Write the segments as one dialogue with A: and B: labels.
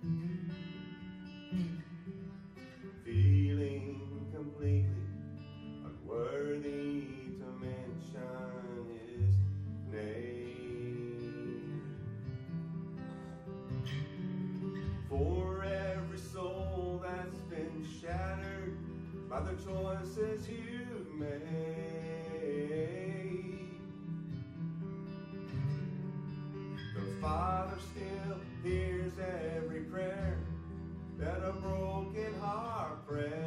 A: feeling completely unworthy to mention his name. For every soul that's been shattered by the choices you've made, the Father still hears every prayer that a broken heart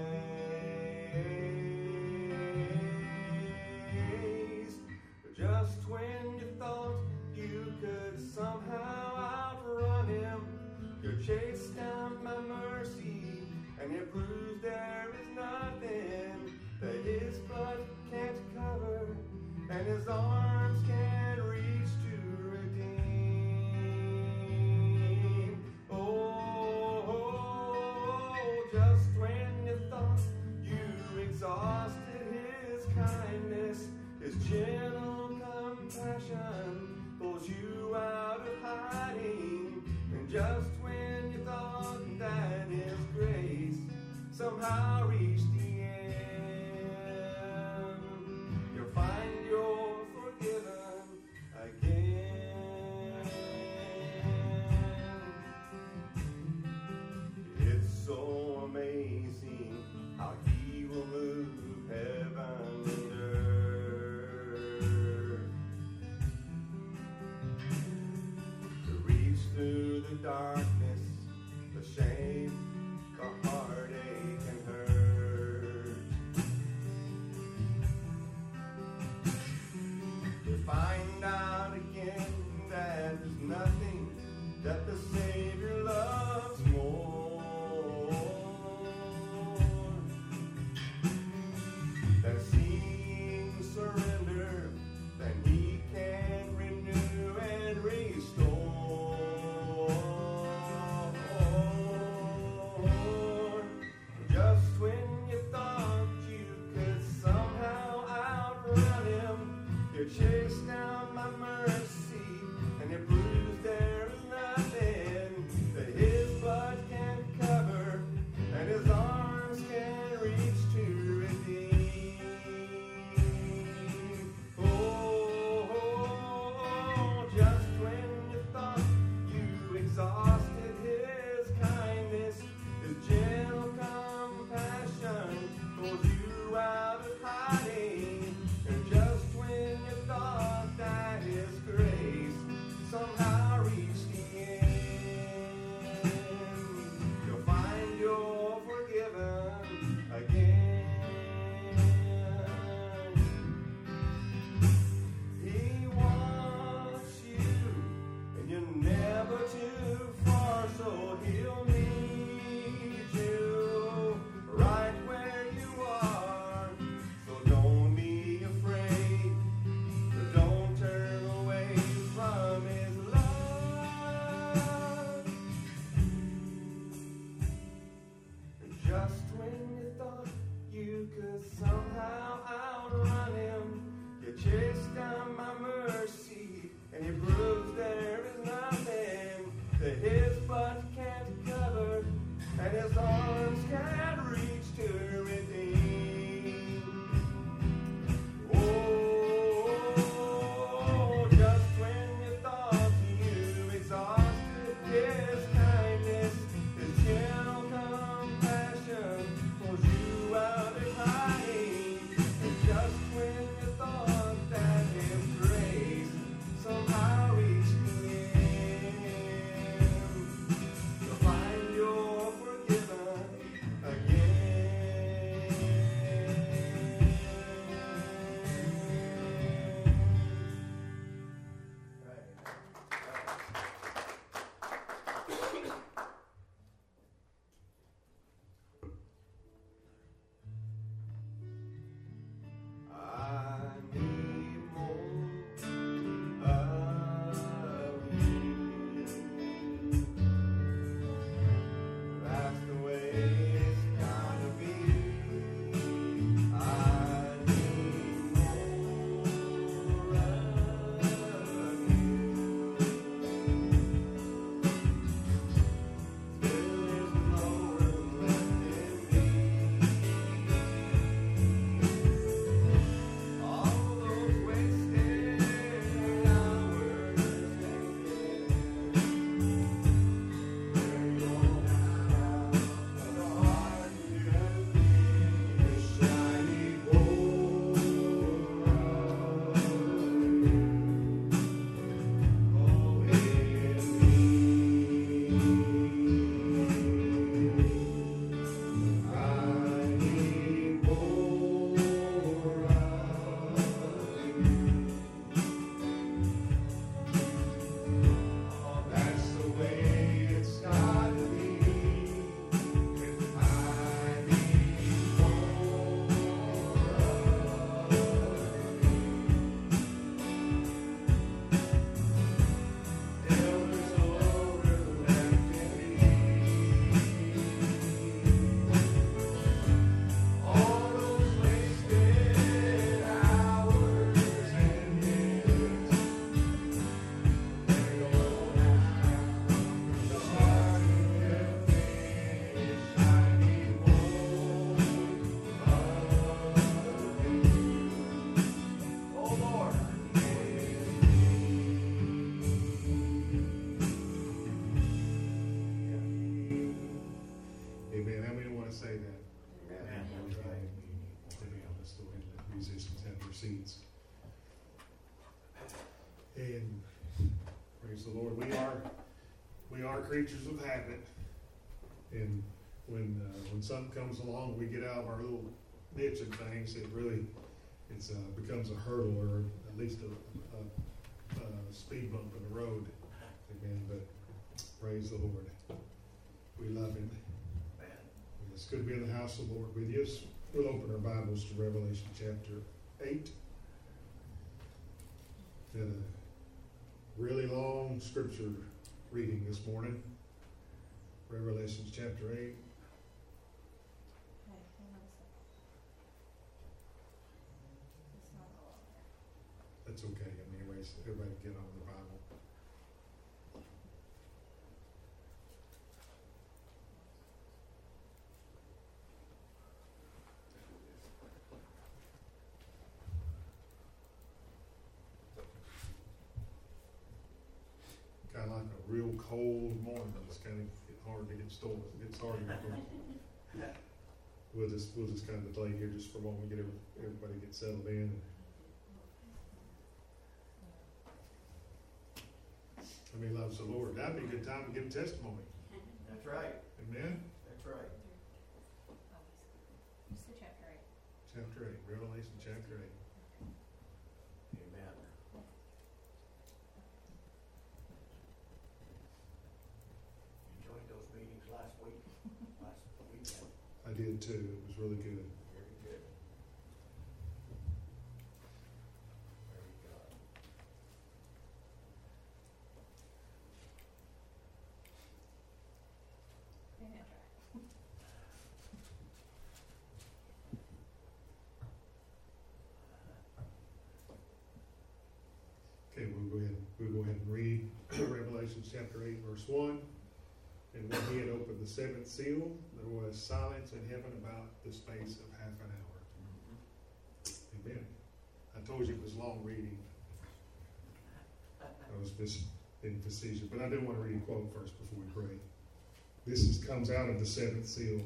A: prays. Just when you thought you could somehow outrun him, you're chased down by mercy, and it proves there is nothing that his blood can't cover, and his arms can't reach to redeem. Oh, just when you thought you exhausted his kindness, his gentle compassion pulls you out of hiding. And just when you thought that his grace somehow reached the end, you'll find you're forgiven again. It's so amazing how he will move heaven and earth to reach through the darkness, the shame, the heartache and hurt, to find out again that there's nothing that the Savior loves more than seeing surrender, than he can renew and restore. Just when you thought you could somehow outrun him, you're chased down by mercy, and it proves there is nothing that his blood can cover, and his arms can reach to redeem. Oh, just when you thought you exhausted his kindness, his gentle compassion pulls you out of hiding. And just when you thought that his grace somehow reached the end, you'll find you're forgiven again. He wants you, and you're never too far, so he'll meet you right where you are. So don't be afraid, so don't turn away from his love. And just when you thought you could somehow outrun him, you're chased down by mercy, and he proves there is nothing that his blood can't cover, and his arms can't reach to redeem. Oh, just when you thought you exhausted his kindness, his gentle compassion pulls you out of hiding. And just when you thought that his grace somehow reached the end, you'll find you're forgiven
B: Amen. Praise the Lord. We are creatures of habit, and when something comes along, we get out of our little niche and things. It becomes a hurdle, or at least a speed bump in the road. Amen. But praise the Lord. We love Him. Amen. It's good to be in the house of the Lord with you. We'll open our Bibles to Revelation chapter 8. Been a really long scripture reading this morning. Revelation chapter 8.
C: Hey, hang on a second. It's not all on there.
B: That's okay. Anyways, everybody get on the Bible. Kind of like a real cold morning. It's kind of hard to get started. It's hard to get going. We'll just kind of delay here just for a moment. Get everybody get settled in. I mean, loves the Lord. That'd be a good time to give testimony.
A: That's right.
B: Amen.
A: That's right.
C: It's the chapter 8.
B: Chapter 8, Revelation chapter 8.
A: Amen. Enjoyed those meetings last weekend.
B: I did too. It was really good.
A: Very good. Very good.
C: Your hand dry.
B: Okay, we'll go ahead and read Revelation chapter 8, verse 1. And when he had opened the seventh seal, there was silence in heaven about the space of half an hour. Amen. I told you it was long reading. I was just being facetious, but I do want to read a quote first before we pray. This comes out of the seventh seal.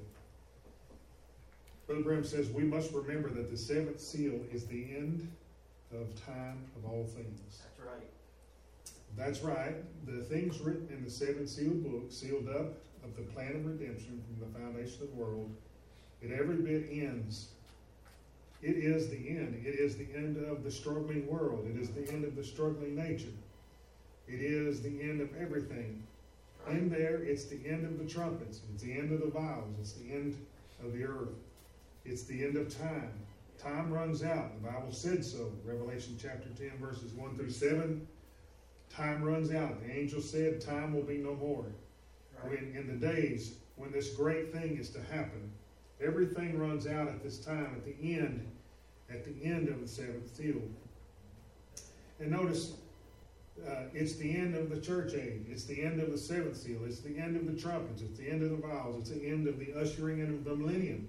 B: Brother Branham says, we must remember that the seventh seal is the end of time of all things.
A: That's right.
B: That's right. The things written in the seven sealed book, sealed up of the plan of redemption from the foundation of the world, it every bit ends. It is the end. It is the end of the struggling world. It is the end of the struggling nature. It is the end of everything.
A: Right.
B: In there, it's the end of the trumpets. It's the end of the vials. It's the end of the earth. It's the end of time. Time runs out. The Bible said so. Revelation chapter 10, verses 1 through 7. Time runs out. The angel said, time will be no more.
A: Right.
B: When in the days when this great thing is to happen, everything runs out at this time, at the end of the seventh seal. And notice, it's the end of the church age. It's the end of the seventh seal. It's the end of the trumpets. It's the end of the vials. It's the end of the ushering in of the millennium.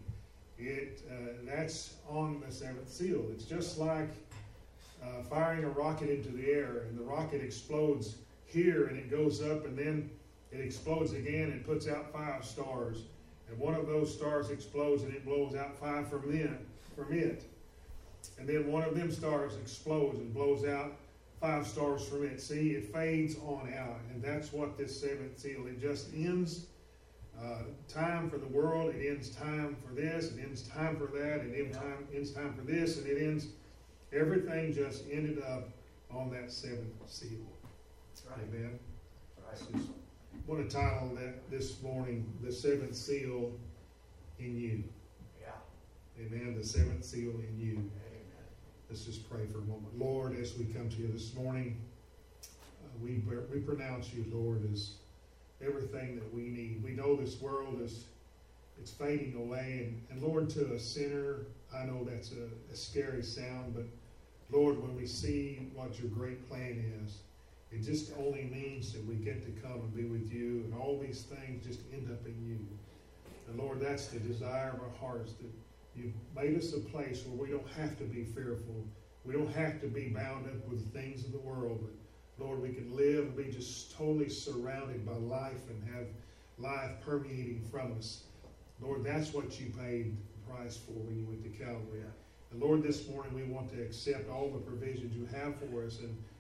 B: That's on the seventh seal. It's just like firing a rocket into the air, and the rocket explodes here, and it goes up, and then it explodes again and puts out 5 stars. And one of those stars explodes, and it blows out 5 from it. And then one of them stars explodes and blows out 5 stars from it. See, it fades on out, and that's what this seventh seal. It just ends time for the world. It ends time for this. It ends time for that. It ends time for this, and it ends. Everything just ended up on that seventh seal.
A: That's right.
B: Amen.
A: Right.
B: Just want to title that this morning, The Seventh Seal in You.
A: Yeah.
B: Amen. The seventh seal in you.
A: Amen.
B: Let's just pray for a moment. Lord, as we come to you this morning, we pronounce you, Lord, as everything that we need. We know this world it's fading away. And Lord, to a sinner, I know that's a scary sound, but Lord, when we see what your great plan is, it just only means that we get to come and be with you, and all these things just end up in you. And Lord, that's the desire of our hearts, that you've made us a place where we don't have to be fearful. We don't have to be bound up with the things of the world, but Lord, we can live and be just totally surrounded by life and have life permeating from us. Lord, that's what you paid the price for when you went to Calvary. And Lord, this morning we want to accept all the provisions you have for us, and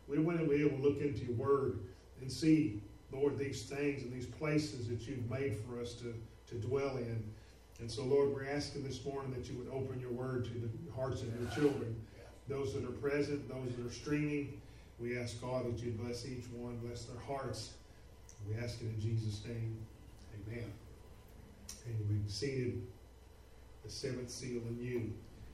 B: We want to be able to look into your word and see, Lord, these things and these places that you've made for us to dwell in. And so, Lord, we're asking this morning that you would open your word to the hearts of your children, those that are present, those that are streaming. We ask, God, that you bless each one, bless their hearts. We ask it in Jesus' name. Amen. And we've seated the seventh seal in you.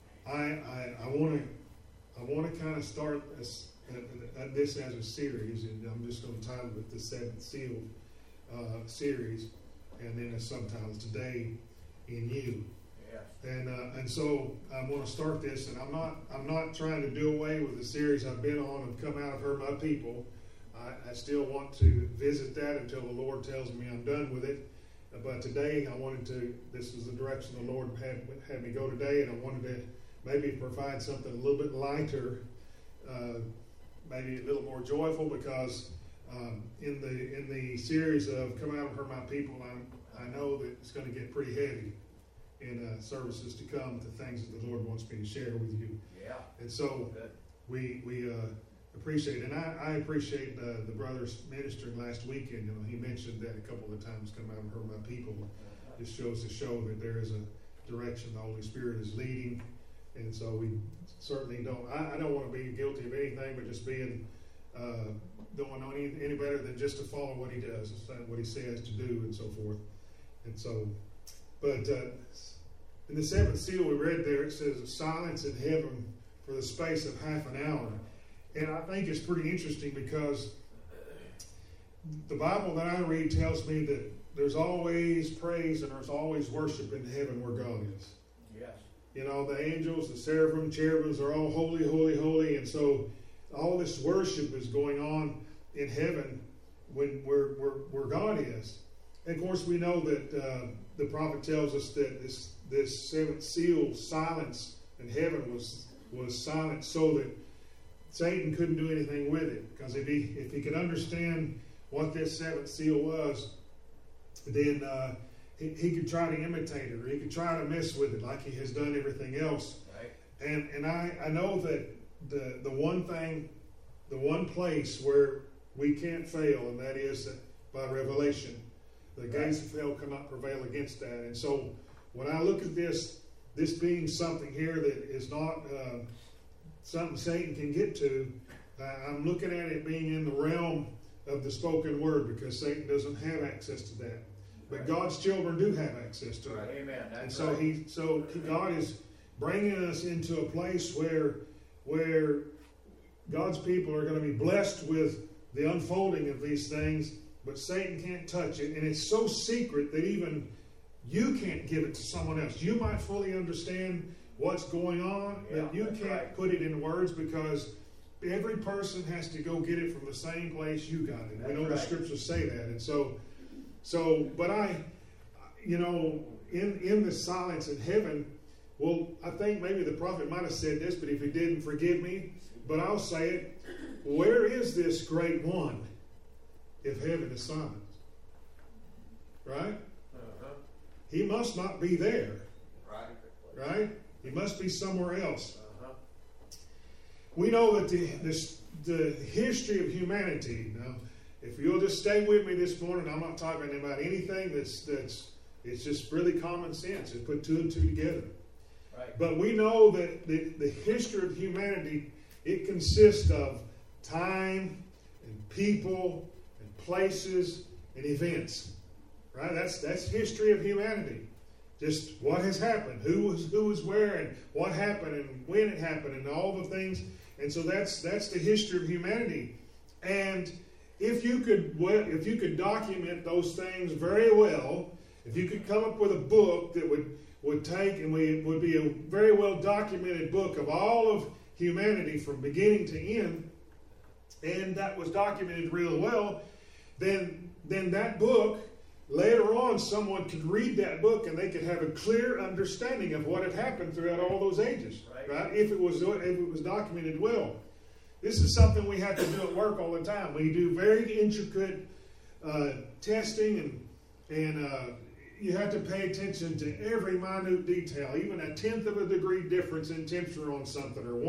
B: I want to kind of start this as a series, and I'm just going to title it the seventh seal series, and then a subtitle today in you. Yes. And so I want to start this, and I'm not trying to do away with the series I've been on and come out of her my people. I still want to visit that until the Lord tells me I'm done with it. But today this is the direction the Lord had me go today, and I wanted to maybe provide something a little bit lighter, maybe a little more joyful, because in the series of Come Out of Her My People, I know that it's going to get pretty heavy in services to come, the things that the Lord wants me to share with you. Yeah. And so we appreciate it. And I appreciate the brothers ministering last weekend. You know, he mentioned that a couple of times, Come Out of Her My People. This shows to show that there is a direction the Holy Spirit is leading. And so we certainly don't, I don't want to be guilty of anything but just being, don't know any better than just to follow what he does, what he says to do, and so forth. And so, but in the seventh seal we read there, it says, silence in heaven for the space of half an hour. And I think it's pretty interesting because the Bible that I read tells me that there's always praise and there's always worship in heaven where God is. Yes. You know, the angels, the seraphim, cherubims are all holy, holy, holy. And so all this worship is going on in heaven where God is. And of course, we know that the prophet tells us that this seventh seal, silence in heaven, was silent so that Satan couldn't do anything with it. Because if he could understand what this seventh seal was, then he could try to imitate it, or he could try to mess with it like he has done everything else. Right. And I know that the one place where we can't fail, and that is by revelation. The gates of hell cannot prevail against that. And so when I look at this being something here that is not something Satan can get to, I'm looking at it being in the realm of the spoken word, because Satan doesn't have access to that. But God's children do have access to it. Amen. And so God is bringing us into a place where God's people are going to be blessed with the unfolding of these things, but Satan can't touch it. And it's so secret that even you can't give it to someone else. You might fully understand what's going on, but you can't put it in words, because every person has to go get it from the same place you got it. We know the scriptures say that. And so, but in the silence in heaven, well, I think maybe the prophet might have said this, but if he didn't, forgive me. But I'll say it. Where is this great one if heaven is silent? Right? Uh-huh. He must not be there. Right? He must be somewhere else. Uh-huh. We know that the history of humanity. Now, if you'll just stay with me this morning, I'm not talking about anything that's it's just really common sense. Just put two and two together. Right. But we know that the history of humanity, it consists of time and people and places and events. Right? That's history of humanity. Just what has happened, who was where, and what happened, and when it happened, and all the things. And so that's the history of humanity. And if you could document those things very well, if you could come up with a book that would take and would be a very well documented book of all of humanity from beginning to end, and that was documented real well, then that book, later on, someone could read that book and they could have a clear understanding of what had happened throughout all those ages, right? If it was documented well. This is something we have to do at work all the time. We do very intricate testing, and you have to pay attention to every minute detail, even a tenth of a degree difference in temperature on something, or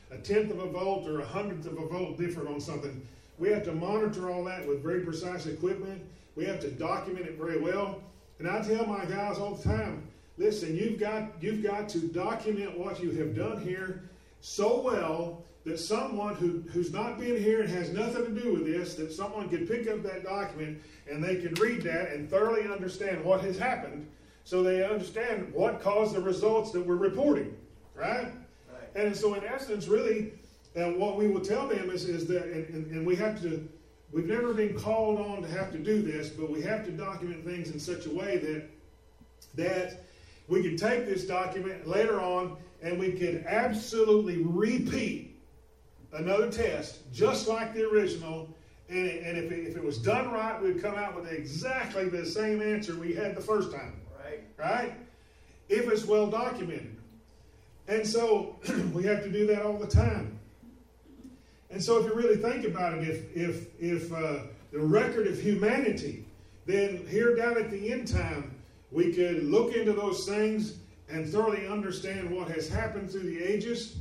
B: a tenth of a volt or a hundredth of a volt different on something. We have to monitor all that with very precise equipment. We have to document it very well. And I tell my guys all the time, listen, you've got to document what you have done here so well that someone who's not been here and has nothing to do with this, that someone could pick up that document and they can read that and thoroughly understand what has happened, so they understand what caused the results that we're reporting, right? And so in essence, really, what we will tell them is that, and we have to, we've never been called on to have to do this, but we have to document things in such a way that we can take this document later on and we can absolutely repeat another test just like the original, and if it was done right, we'd come out with exactly the same answer we had the first time. Right? If it's well documented. And so we have to do that all the time. And so if you really think about it, if the record of humanity, then here down at the end time, we could look into those things and thoroughly understand what has happened through the ages.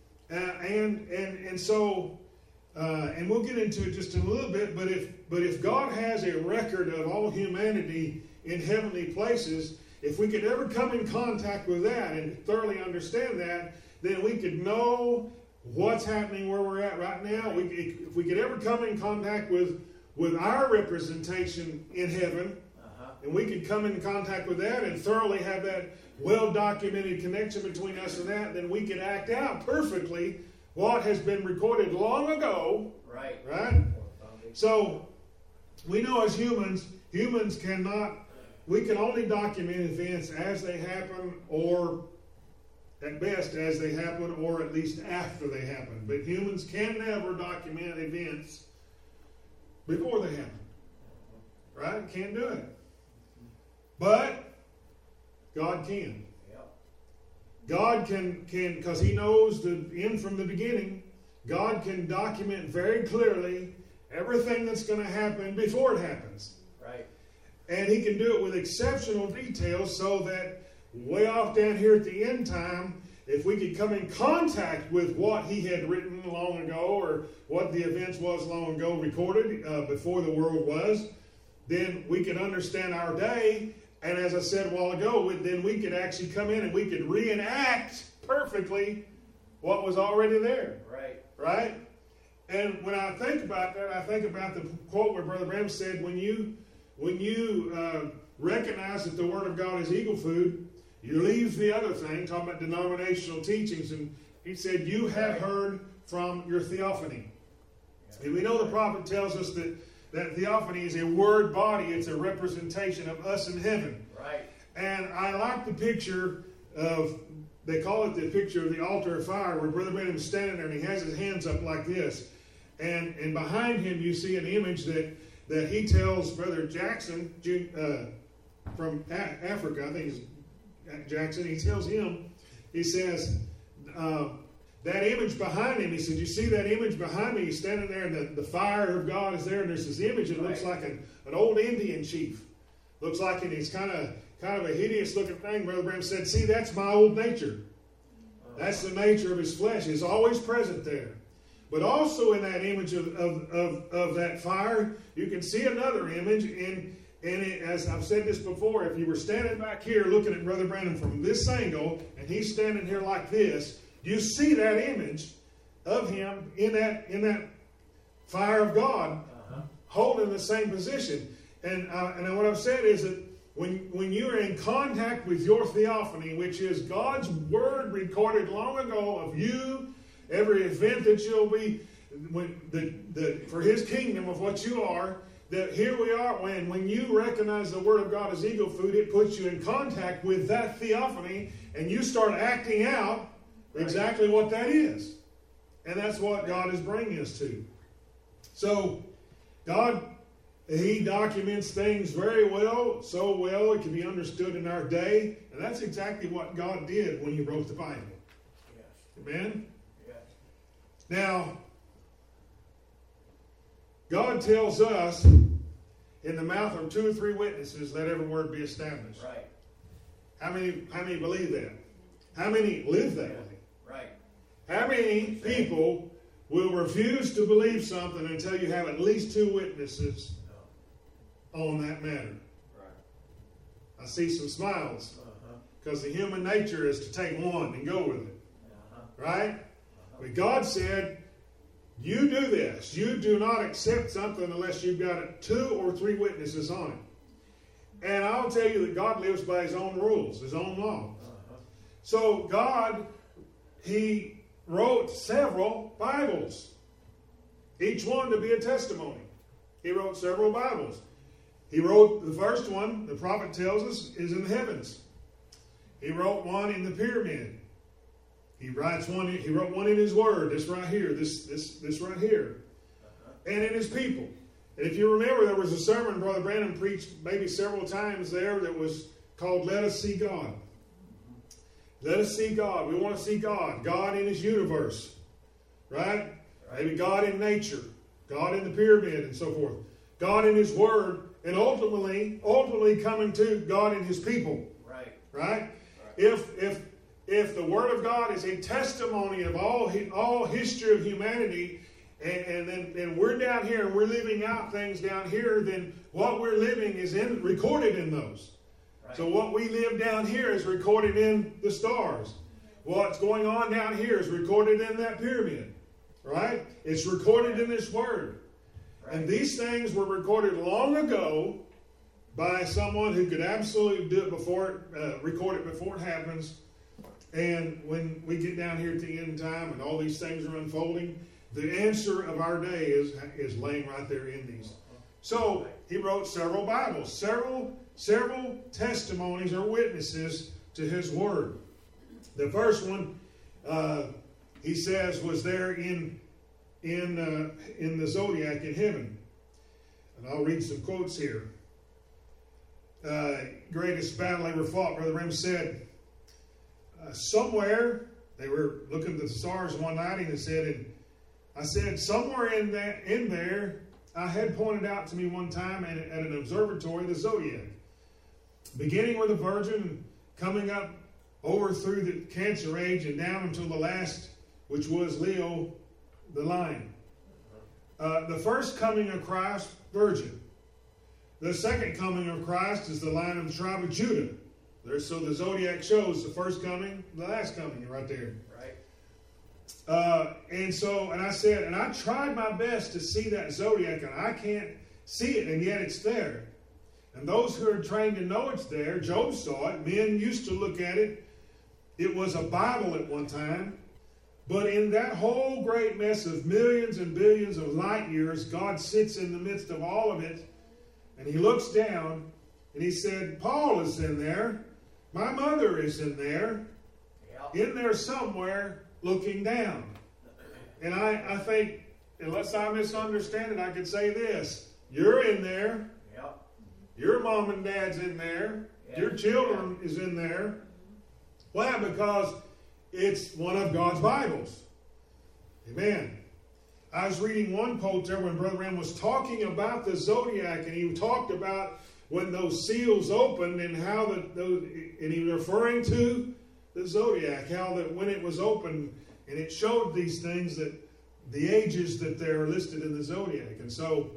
B: And so we'll get into it just in a little bit, but if God has a record of all humanity in heavenly places, if we could ever come in contact with that and thoroughly understand that, then we could know what's happening where we're at right now. If we could ever come in contact with our representation in heaven, and we could come in contact with that and thoroughly have that well-documented connection between us and that, then we could act out perfectly what has been recorded long ago. Right? So, we know as humans cannot, we can only document events as they happen, or at best as they happen, or at least after they happen. But humans can never document events before they happen. Right? Can't do it. But God can. God can, because He knows the end from the beginning. God can document very clearly everything that's going to happen before it happens.
D: Right.
B: And He can do it with exceptional detail, so that way off down here at the end time, if we could come in contact with what He had written long ago, or what the events was long ago recorded before the world was, then we could understand our day. And as I said a while ago, then we could actually come in and we could reenact perfectly what was already there. Right? And when I think about that, I think about the quote where Brother Branham said, when you recognize that the Word of God is eagle food, you leave the other thing, talking about denominational teachings, and he said, you have heard from your theophany. And we know the prophet tells us that theophany is a word body. It's a representation of us in heaven.
D: Right.
B: And I like the picture of, they call it the picture of the altar of fire, where Brother Branham is standing there and he has his hands up like this. And behind him you see an image that he tells Brother Jackson from Africa, I think it's Jackson, he tells him, he says, that image behind him, he said, you see that image behind me? He's standing there and the fire of God is there, and there's this image that looks like an old Indian chief. Looks like, and he's kind of a hideous looking thing. Brother Branham said, see, that's my old nature. That's the nature of his flesh. It's always present there. But also in that image of that fire, you can see another image. And as I've said this before, if you were standing back here looking at Brother Branham from this angle, and he's standing here like this, you see that image of him in that fire of God, holding the same position. And what I've said is that when you are in contact with your theophany, which is God's Word recorded long ago of you, every event that you'll be, for His kingdom of what you are, that here we are, when you recognize the Word of God as eagle food, it puts you in contact with that theophany, and you start acting out exactly what that is. And that's what God is bringing us to. So, God, He documents things very well, so well it can be understood in our day. And that's exactly what God did when He wrote the Bible. Yes. Amen?
D: Yes.
B: Now, God tells us, in the mouth of 2 or 3 witnesses, let every word be established.
D: Right.
B: How many believe that? How many live that way?
D: Right.
B: How many people will refuse to believe something until you have at least 2 witnesses on that matter?
A: Right.
B: I see some smiles.
A: Uh-huh.
B: Because the human nature is to take one and go with it.
A: Uh-huh.
B: Right? But God said, you do this. You do not accept something unless you've got 2 or 3 witnesses on it. And I'll tell you that God lives by His own rules, His own laws.
A: Uh-huh.
B: So God, He wrote several Bibles. Each one to be a testimony. He wrote several Bibles. He wrote the first one, the prophet tells us, is in the heavens. He wrote one in the pyramid. He wrote one in His Word. This right here. This right here. And in His people. And if you remember, there was a sermon Brother Brandon preached maybe several times there that was called Let Us See God. Let us see God. We want to see God. God in His universe. Right? Maybe God in nature. God in the pyramid and so forth. God in His Word. And ultimately coming to God in His people.
A: Right.
B: Right? If the Word of God is a testimony of all history of humanity, and then we're down here and we're living out things down here, then what we're living is recorded in those. Right. So what we live down here is recorded in the stars. What's going on down here is recorded in that pyramid. Right? It's recorded in this Word. Right. And these things were recorded long ago by someone who could absolutely do it record it before it happens. And when we get down here at the end time and all these things are unfolding, the answer of our day is laying right there in these. So he wrote several Bibles, several testimonies or witnesses to his word. The first one, he says, was there in the zodiac in heaven. And I'll read some quotes here. Greatest battle ever fought, Brother Rim said, somewhere, they were looking at the stars one night, and I said, somewhere in there, I had pointed out to me one time at an observatory, the zodiac. Beginning with the Virgin, coming up over through the Cancer Age and down until the last, which was Leo, the Lion. The first coming of Christ, Virgin. The second coming of Christ is the Lion of the tribe of Judah. So the zodiac shows the first coming, the last coming, right there.
A: Right.
B: And I said, and I tried my best to see that zodiac, and I can't see it, and yet it's there. And those who are trained to know it's there, Job saw it. Men used to look at it. It was a Bible at one time. But in that whole great mess of millions and billions of light years, God sits in the midst of all of it, and He looks down, and He said, Paul is in there. My mother is in there.
A: Yeah.
B: In there somewhere, looking down. And I think, unless I misunderstand it, I could say this. You're in there.
A: Yeah.
B: Your mom and dad's in there. Yeah. Your children is in there. Why? Because it's one of God's Bibles. Amen. I was reading one quote there when Brother Ram was talking about the zodiac, and he talked about when those seals opened and how and he was referring to the zodiac, how that when it was opened and it showed these things, that the ages that they're listed in the zodiac. And so,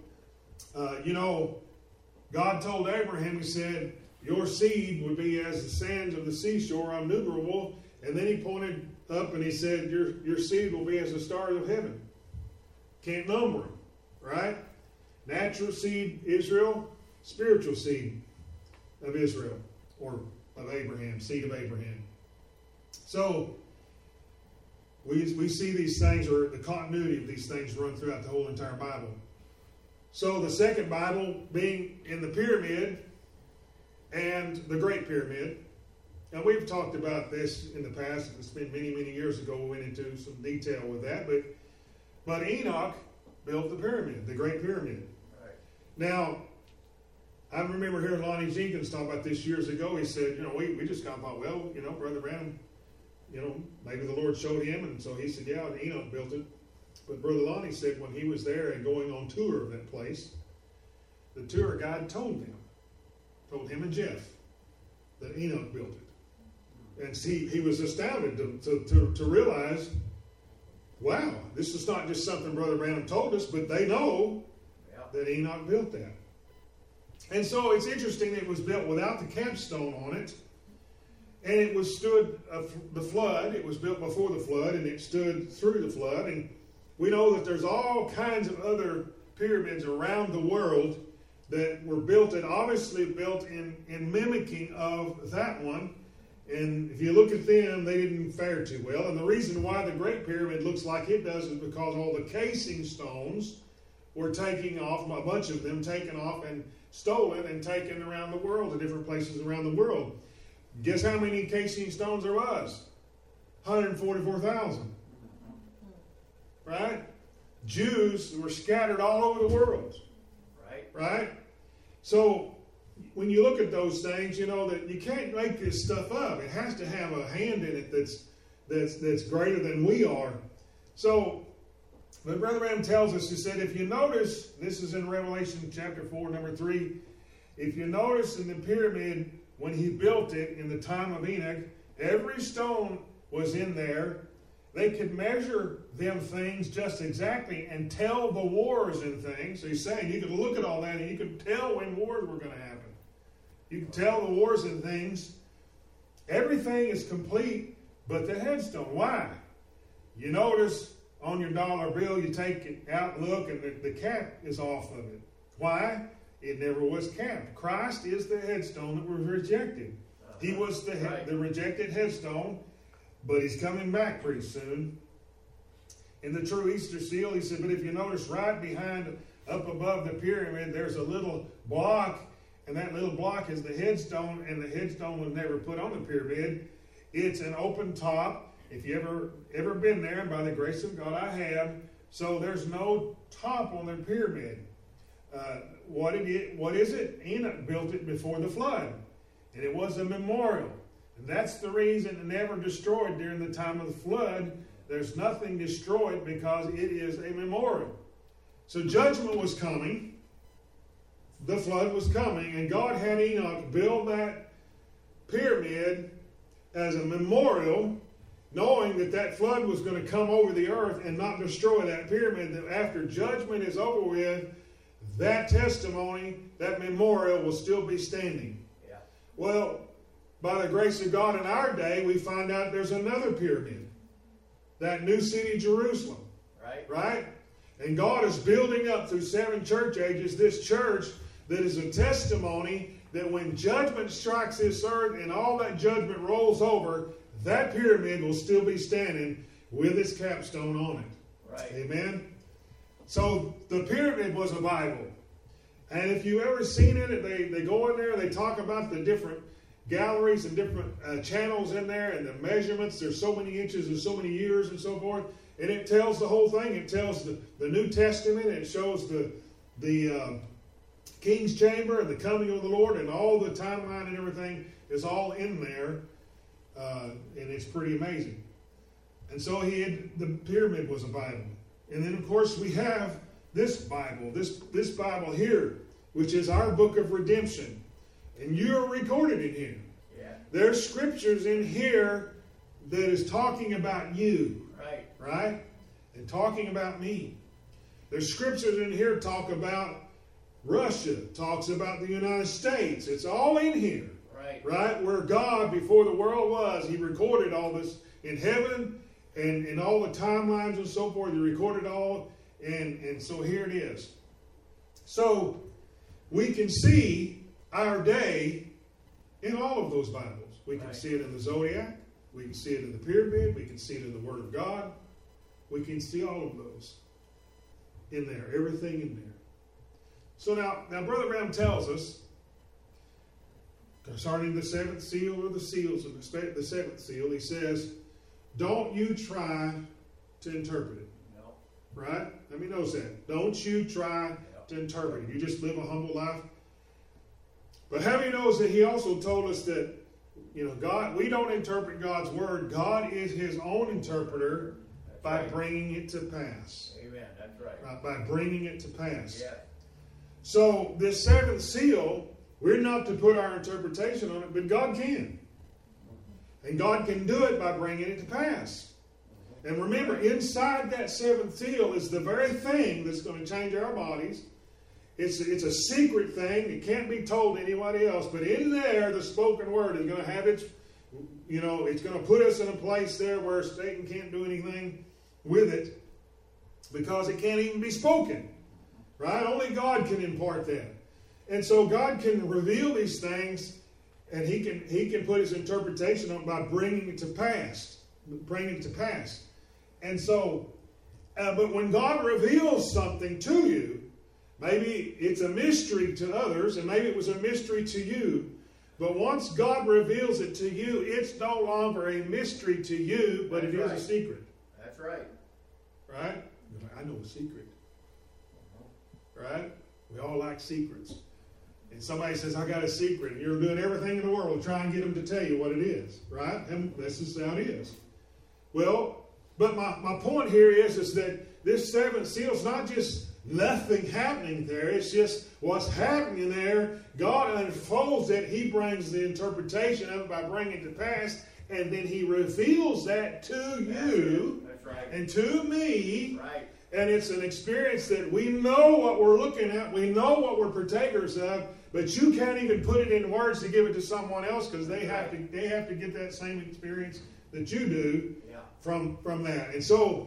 B: God told Abraham, He said, your seed would be as the sands of the seashore, unnumerable. And then He pointed up and He said, your seed will be as the stars of heaven. Can't number them, right? Natural seed, Israel. Spiritual seed of Israel, or of Abraham, seed of Abraham. So, we see these things, or the continuity of these things, run throughout the whole entire Bible. So, the second Bible being in the pyramid and the Great Pyramid. Now, we've talked about this in the past. It's been many, many years ago. We went into some detail with that. But Enoch built the pyramid, the Great Pyramid.
A: Right.
B: Now, I remember hearing Lonnie Jenkins talk about this years ago. He said, we just kind of thought, well, Brother Branham, maybe the Lord showed him. And so he said, yeah, Enoch built it. But Brother Lonnie said when he was there and going on tour of that place, the tour guide told him and Jeff, that Enoch built it. And see, he was astounded to realize wow, this is not just something Brother Branham told us, but they know that Enoch built that. And so it's interesting it was built without the capstone on it. And it withstood the flood. It was built before the flood, and it stood through the flood. And we know that there's all kinds of other pyramids around the world that were built, and obviously built in mimicking of that one. And if you look at them, they didn't fare too well. And the reason why the Great Pyramid looks like it does is because all the casing stones were taking off, a bunch of them taken off and stolen and taken around the world to different places around the world. Guess how many casing stones there was? 144,000. Right? Jews were scattered all over the world. Right? So when you look at those things, you know that you can't make this stuff up. It has to have a hand in it that's greater than we are. So, but Brother Branham tells us, he said, if you notice, this is in Revelation chapter 4, number 3, if you notice in the pyramid, when he built it in the time of Enoch, every stone was in there. They could measure them things just exactly and tell the wars and things. So he's saying you could look at all that and you could tell when wars were going to happen. You can tell the wars and things. Everything is complete but the headstone. Why? You notice on your dollar bill, you take it out and look, and the cap is off of it. Why? It never was capped. Christ is the headstone that was rejected. He was the rejected headstone, but he's coming back pretty soon. In the true Easter seal, he said, but if you notice right behind, up above the pyramid, there's a little block, and that little block is the headstone, and the headstone was never put on the pyramid. It's an open top. If you ever been there, and by the grace of God I have, so there's no top on the pyramid. What is it? Enoch built it before the flood, and it was a memorial. And that's the reason it never destroyed during the time of the flood. There's nothing destroyed because it is a memorial. So judgment was coming. The flood was coming, and God had Enoch build that pyramid as a memorial, knowing that that flood was going to come over the earth and not destroy that pyramid, that after judgment is over with, that testimony, that memorial will still be standing. Yeah. Well, by the grace of God in our day, we find out there's another pyramid, that new city, Jerusalem. Right? And God is building up through 7 church ages this church that is a testimony that when judgment strikes this earth and all that judgment rolls over, that pyramid will still be standing with its capstone on it. Right. Amen? So the pyramid was a Bible. And if you've ever seen it, they go in there and they talk about the different galleries and different channels in there and the measurements. There's so many inches and so many years and so forth. And it tells the whole thing. It tells the New Testament. It shows the King's Chamber and the coming of the Lord, and all the timeline and everything is all in there. And it's pretty amazing. And so the pyramid was a Bible. And then, of course, we have this Bible, this Bible here, which is our book of redemption. And you're recorded in here. Yeah. There's scriptures in here that is talking about you. Right? And talking about me. There's scriptures in here talk about Russia, talks about the United States. It's all in here. Right? Where God, before the world was, He recorded all this in heaven and all the timelines and so forth. He recorded all, and so here it is. So we can see our day in all of those Bibles. We can see it in the Zodiac. We can see it in the pyramid. We can see it in the Word of God. We can see all of those in there, everything in there. So now Brother Branham tells us, concerning the 7th seal or the seals of the 7th seal, he says, don't you try to interpret it. No. Right? Let me notice that. Don't you try to interpret it. You just live a humble life. But how many knows that he also told us that, God, we don't interpret God's word. God is His own interpreter by bringing it to pass. Amen. That's right. By bringing it to pass. Yeah. So this 7th seal, we're not to put our interpretation on it, but God can. And God can do it by bringing it to pass. And remember, inside that seventh seal is the very thing that's going to change our bodies. It's a secret thing. It can't be told to anybody else. But in there, the spoken word is going to have its, it's going to put us in a place there where Satan can't do anything with it because it can't even be spoken. Right? Only God can impart that. And so God can reveal these things, and He can put His interpretation on by bringing it to pass. And so, but when God reveals something to you, maybe it's a mystery to others, and maybe it was a mystery to you. But once God reveals it to you, it's no longer a mystery to you, but it is a secret.
D: That's right.
B: Right? I know a secret. Right? We all like secrets. And somebody says, I got a secret, and you're doing everything in the world to try and get them to tell you what it is. Right? And this is how it is. Well, but my point here is that this seventh seal is not just nothing happening there. It's just what's happening there. God unfolds it. He brings the interpretation of it by bringing it to pass. And then He reveals that to you and to me.
D: Right.
B: And it's an experience that we know what we're looking at. We know what we're partakers of. But you can't even put it in words to give it to someone else because they have to get that same experience that you do from that. And so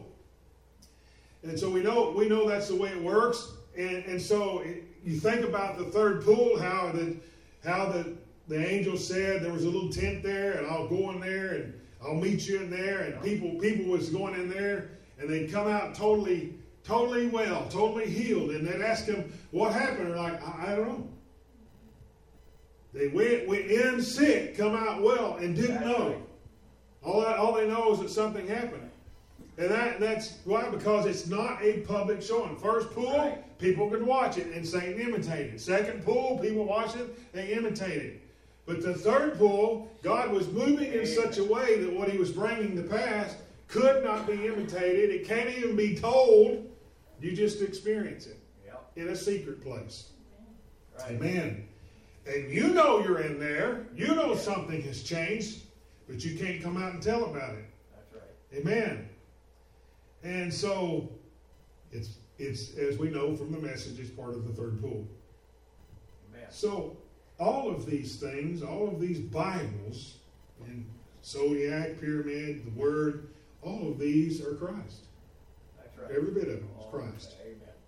B: we know that's the way it works. And so you think about the third pool, how the angel said there was a little tent there, and I'll go in there and I'll meet you in there. And people was going in there, and they'd come out totally well, totally healed. And they'd ask them what happened. They're like, I don't know. They went in sick, come out well, and didn't know. All they know is that something happened. And that's why, because it's not a public showing. First pool, people could watch it, and Satan imitated. Second pool, people watched it, they imitated. But the third pool, God was moving in such a way that what He was bringing to pass could not be imitated. It can't even be told. You just experience it in a secret place. Right. Amen. And you know you're in there. You know something has changed, but you can't come out and tell about it.
D: That's right.
B: Amen. And so, it's as we know from the message, it's part of the third pool.
D: Amen.
B: So, all of these things, all of these Bibles, and Zodiac, Pyramid, the Word, all of these are Christ.
D: That's right.
B: Every bit of them is Christ.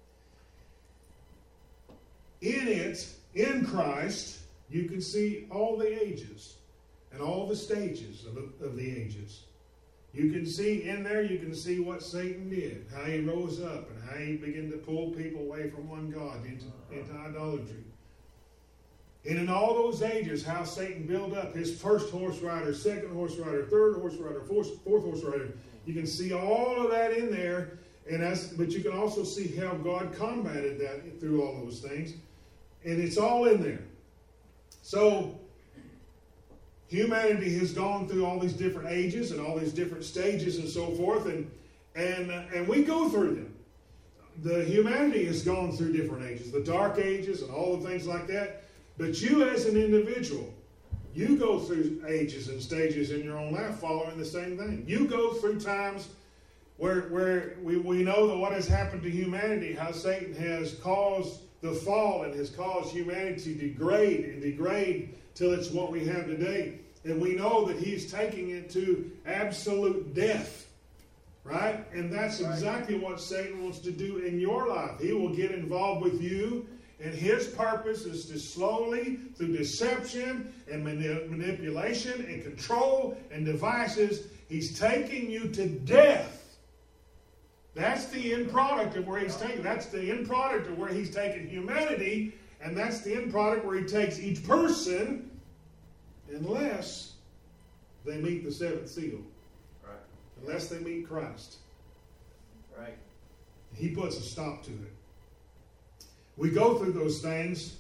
D: Amen.
B: In Christ, you can see all the ages and all the stages of the ages. You can see in there, you can see what Satan did, how he rose up, and how he began to pull people away from one God into idolatry. And in all those ages, how Satan built up his first horse rider, second horse rider, third horse rider, fourth horse rider. You can see all of that in there, but you can also see how God combated that through all those things. And it's all in there. So, humanity has gone through all these different ages and all these different stages and so forth, and we go through them. The humanity has gone through different ages, the dark ages and all the things like that. But you as an individual, you go through ages and stages in your own life following the same thing. You go through times where we know that what has happened to humanity, how Satan has caused the fall and has caused humanity to degrade till it's what we have today. And we know that he's taking it to absolute death. Right? And that's exactly what Satan wants to do in your life. He will get involved with you, and his purpose is to slowly, through deception and manipulation and control and devices, he's taking you to death. That's the end product of where he's taking. That's the end product of where he's taking humanity, and that's the end product where he takes each person, unless they meet the seventh seal.
D: Right.
B: Unless they meet Christ.
D: Right.
B: He puts a stop to it. We go through those things,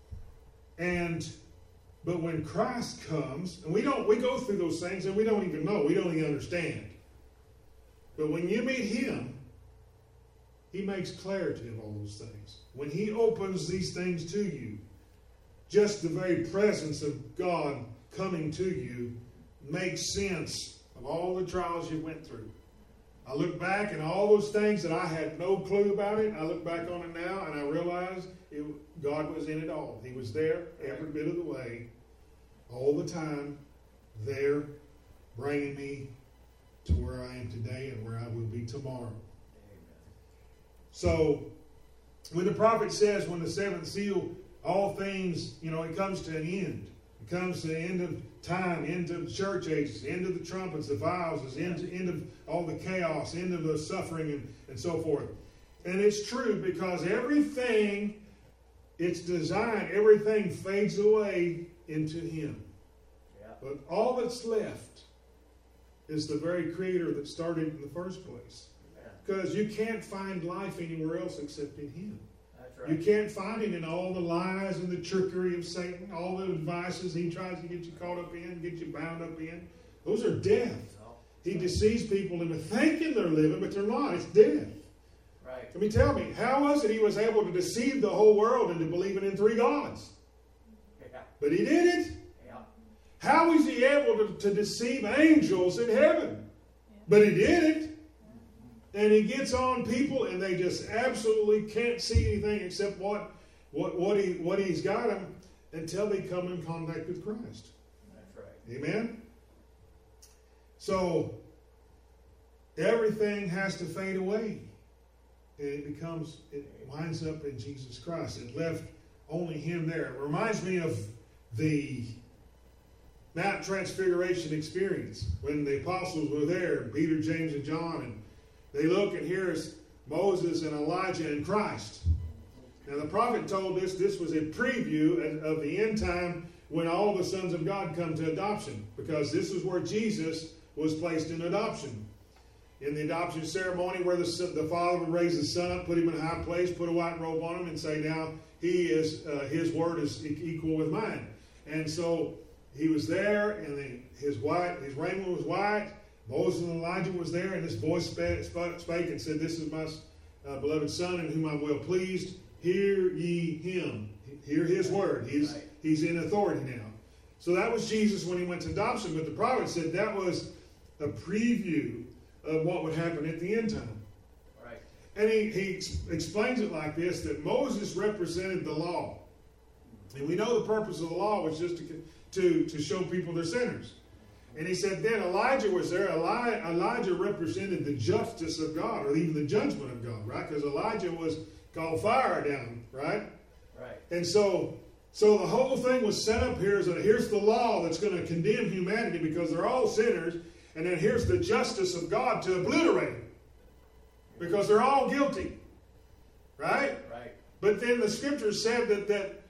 B: but when Christ comes, and we go through those things and we don't even know, we don't even understand. But when you meet Him, He makes clarity of all those things. When He opens these things to you, just the very presence of God coming to you makes sense of all the trials you went through. I look back and all those things that I had no clue about it, I look back on it now and I realize God was in it all. He was there every bit of the way, all the time, there, bringing me to where I am today and where I will be tomorrow.
D: Amen.
B: So, when the prophet says, when the seventh seal, all things, it comes to an end. It comes to the end of time, end of the church ages, end of the trumpets, the vials, end of all the chaos, end of the suffering, and so forth. And it's true because everything, it's designed, everything fades away into Him.
D: Yeah.
B: But all that's left is the very Creator that started in the first place. Because you can't find life anywhere else except in Him.
D: That's right.
B: You can't find it in all the lies and the trickery of Satan, all the devices he tries to get you caught up in, get you bound up in. Those are death.
D: No.
B: He deceives people into thinking they're living, but they're not. It's death.
D: Right.
B: I mean, tell me, how was it he was able to deceive the whole world into believing in three gods?
D: Yeah.
B: But he did it.
D: Yeah.
B: How was he able to deceive angels in heaven? But he did it. And he gets on people, and they just absolutely can't see anything except what he's got them until they come in contact with Christ.
D: That's right.
B: Amen? So, everything has to fade away. And it winds up in Jesus Christ. It left only Him there. It reminds me of the Mount Transfiguration experience when the apostles were there, Peter, James, and John, and they look and here's Moses and Elijah and Christ. Now the prophet told us this was a preview of the end time when all the sons of God come to adoption, because this is where Jesus was placed in adoption. In the adoption ceremony where the father would raise his son up, put him in a high place, put a white robe on him, and say, now his word is equal with mine. And so he was there, and his raiment was white. Moses and Elijah was there, and this voice spake and said, this is my beloved Son in whom I'm well pleased. Hear ye him. Hear his word. He's in authority now. So that was Jesus when he went to adoption. But the prophet said that was a preview of what would happen at the end time.
D: Right.
B: And he explains it like this, that Moses represented the law. And we know the purpose of the law was just to show people they're sinners. And he said then Elijah was there. Elijah represented the justice of God, or even the judgment of God, right? Because Elijah was called fire down, right?
D: Right.
B: And so the whole thing was set up here as here's the law that's going to condemn humanity because they're all sinners. And then here's the justice of God to obliterate them because they're all guilty, right?
D: Right.
B: But then the scriptures said that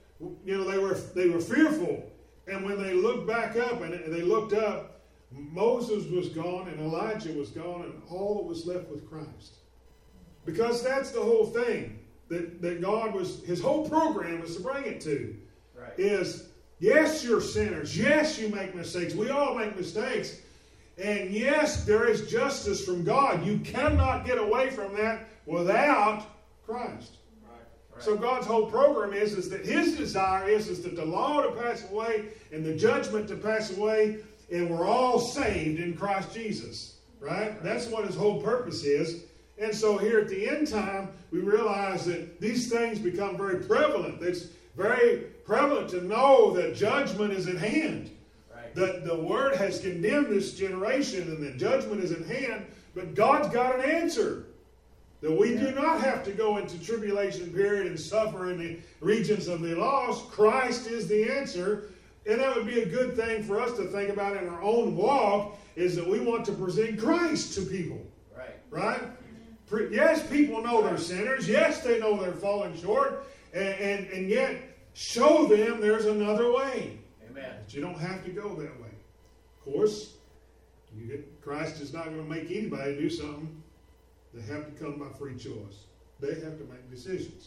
B: they were fearful. And when they looked back up and they looked up, Moses was gone and Elijah was gone, and all that was left was Christ. Because that's the whole thing that God his whole program was to bring it to.
D: Right.
B: Is, yes, you're sinners. Yes, you make mistakes. We all make mistakes. And yes, there is justice from God. You cannot get away from that without Christ.
D: Right.
B: So God's whole program is that His desire is that the law to pass away and the judgment to pass away, and we're all saved in Christ Jesus. Right? That's what His whole purpose is. And so here at the end time, we realize that these things become very prevalent. It's very prevalent to know that judgment is at hand.
D: Right.
B: That the Word has condemned this generation and that judgment is at hand, but God's got an answer. That we do not have to go into tribulation period and suffer in the regions of the lost. Christ is the answer. And that would be a good thing for us to think about in our own walk, is that we want to present Christ to people.
D: Right.
B: Right? Yes, people know they're sinners. Yes, they know they're falling short. And yet, show them there's another way.
D: Amen.
B: But you don't have to go that way. Of course, Christ is not going to make anybody do something. They have to come by free choice. They have to make decisions.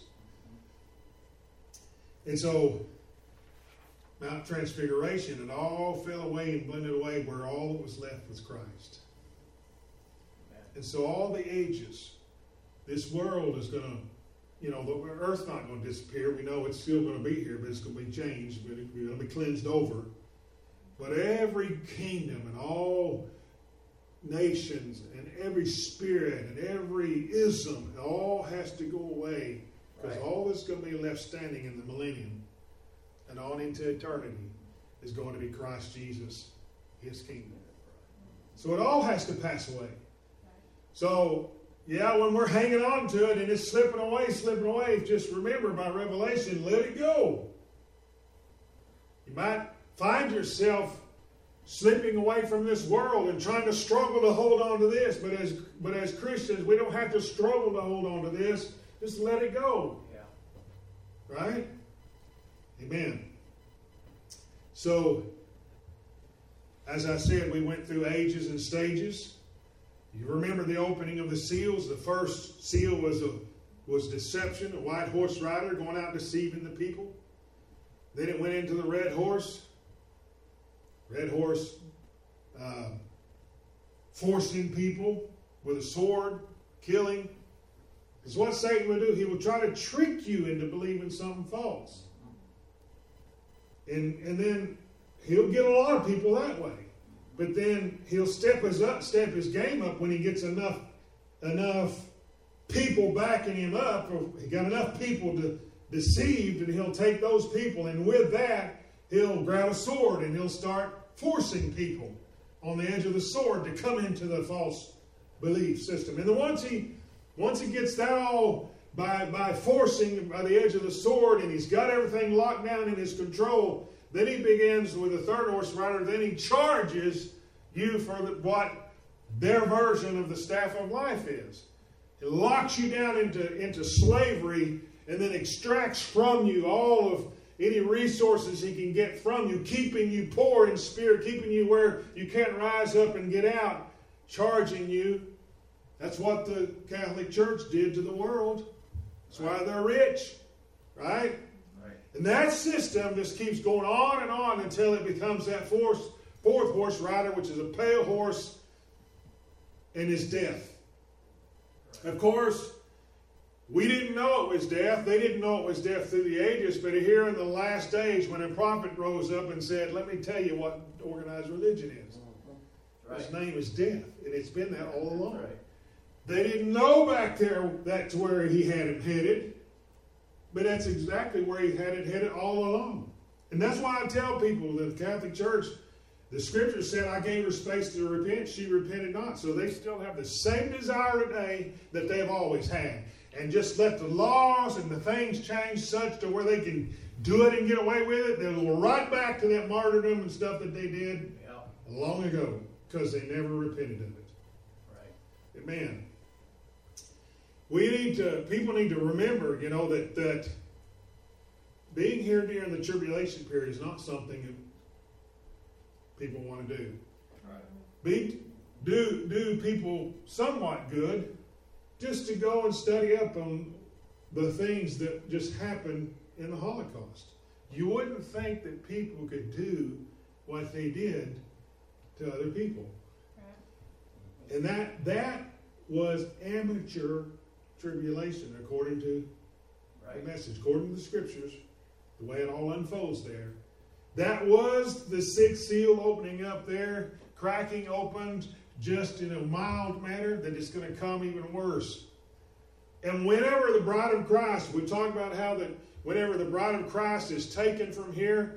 B: And so, Mount Transfiguration, it all fell away and blended away where all that was left was Christ. And so all the ages, this world is going to, the earth's not going to disappear. We know it's still going to be here, but it's going to be changed. But it's going to be cleansed over. But every kingdom and all nations and every spirit and every ism, it all has to go away, because
D: Right.
B: all that's going to be left standing in the millennium and on into eternity is going to be Christ Jesus, his kingdom. So it all has to pass away. So, yeah, when we're hanging on to it and it's slipping away, just remember by revelation, let it go. You might find yourself slipping away from this world and trying to struggle to hold on to this, but as Christians, we don't have to struggle to hold on to this. Just let it go.
D: Yeah.
B: Right? Amen. So, as I said, we went through ages and stages. You remember the opening of the seals. The first seal was deception, a white horse rider going out deceiving the people. Then it went into the red horse. Red horse forcing people with a sword, killing. Because what Satan will do, he will try to trick you into believing something false. And then he'll get a lot of people that way. But then he'll step his game up when he gets enough people backing him up, or he got enough people deceived, and he'll take those people, and with that, he'll grab a sword and he'll start forcing people on the edge of the sword to come into the false belief system. And then once he gets that all by forcing by the edge of the sword, and he's got everything locked down in his control, then he begins with the third horse rider. Then he charges you for what their version of the staff of life is. He locks you down into slavery, and then extracts from you all of any resources he can get from you, keeping you poor in spirit, keeping you where you can't rise up and get out, charging you. That's what the Catholic Church did to the world. That's why they're rich, right? And that system just keeps going on and on until it becomes that fourth horse rider, which is a pale horse, and is death. Of course, we didn't know it was death. They didn't know it was death through the ages, but here in the last days, when a prophet rose up and said, let me tell you what organized religion is.
D: Right.
B: His name is death, and it's been that all along.
D: Right.
B: They didn't know back there that's where he had him headed. But that's exactly where he had it headed all along. And that's why I tell people that the Catholic Church, the Scripture said, I gave her space to repent, she repented not. So they still have the same desire today that they've always had. And just let the laws and the things change such to where they can do it and get away with it. They'll go right back to that martyrdom and stuff that they did long ago, because they never repented of it.
D: Right.
B: Amen. People need to remember, that being here during the tribulation period is not something that people want to do.
D: Right.
B: Do people somewhat good just to go and study up on the things that just happened in the Holocaust. You wouldn't think that people could do what they did to other people.
C: Right.
B: And that was amateur tribulation, according to the message, according to the Scriptures, the way it all unfolds there. That was the sixth seal opening up there, cracking open just in a mild manner, that it's going to come even worse. And whenever the bride of Christ, we talk about how that whenever the bride of Christ is taken from here,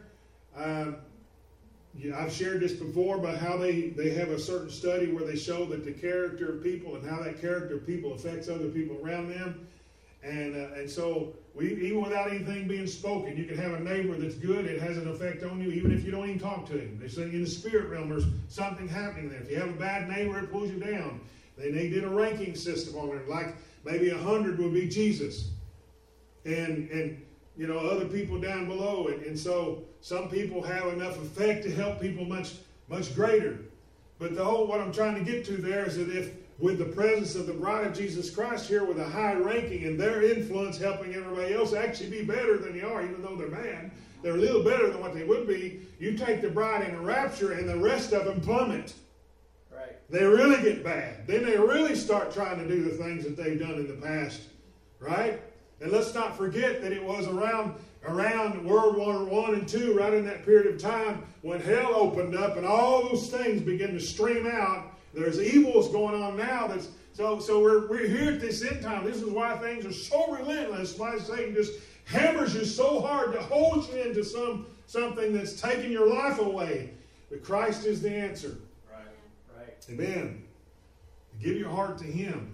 B: I've shared this before about how they have a certain study where they show that the character of people and how that character of people affects other people around them. And so even without anything being spoken, you can have a neighbor that's good. It has an effect on you even if you don't even talk to him. They say in the spirit realm there's something happening there. If you have a bad neighbor, it pulls you down. They did a ranking system on it. Like maybe 100 would be Jesus. And other people down below. And so some people have enough effect to help people much, much greater. But what I'm trying to get to there is that if with the presence of the bride of Jesus Christ here with a high ranking and their influence helping everybody else actually be better than they are, even though they're bad, they're a little better than what they would be. You take the bride in a rapture and the rest of them plummet.
D: Right.
B: They really get bad. Then they really start trying to do the things that they've done in the past. Right? And let's not forget that it was around World War I and II, right in that period of time, when hell opened up and all those things began to stream out. There's evils going on now. So we're here at this end time. This is why things are so relentless. Why Satan just hammers you so hard to hold you into something that's taking your life away. But Christ is the answer.
D: Right.
B: Amen. Give your heart to Him.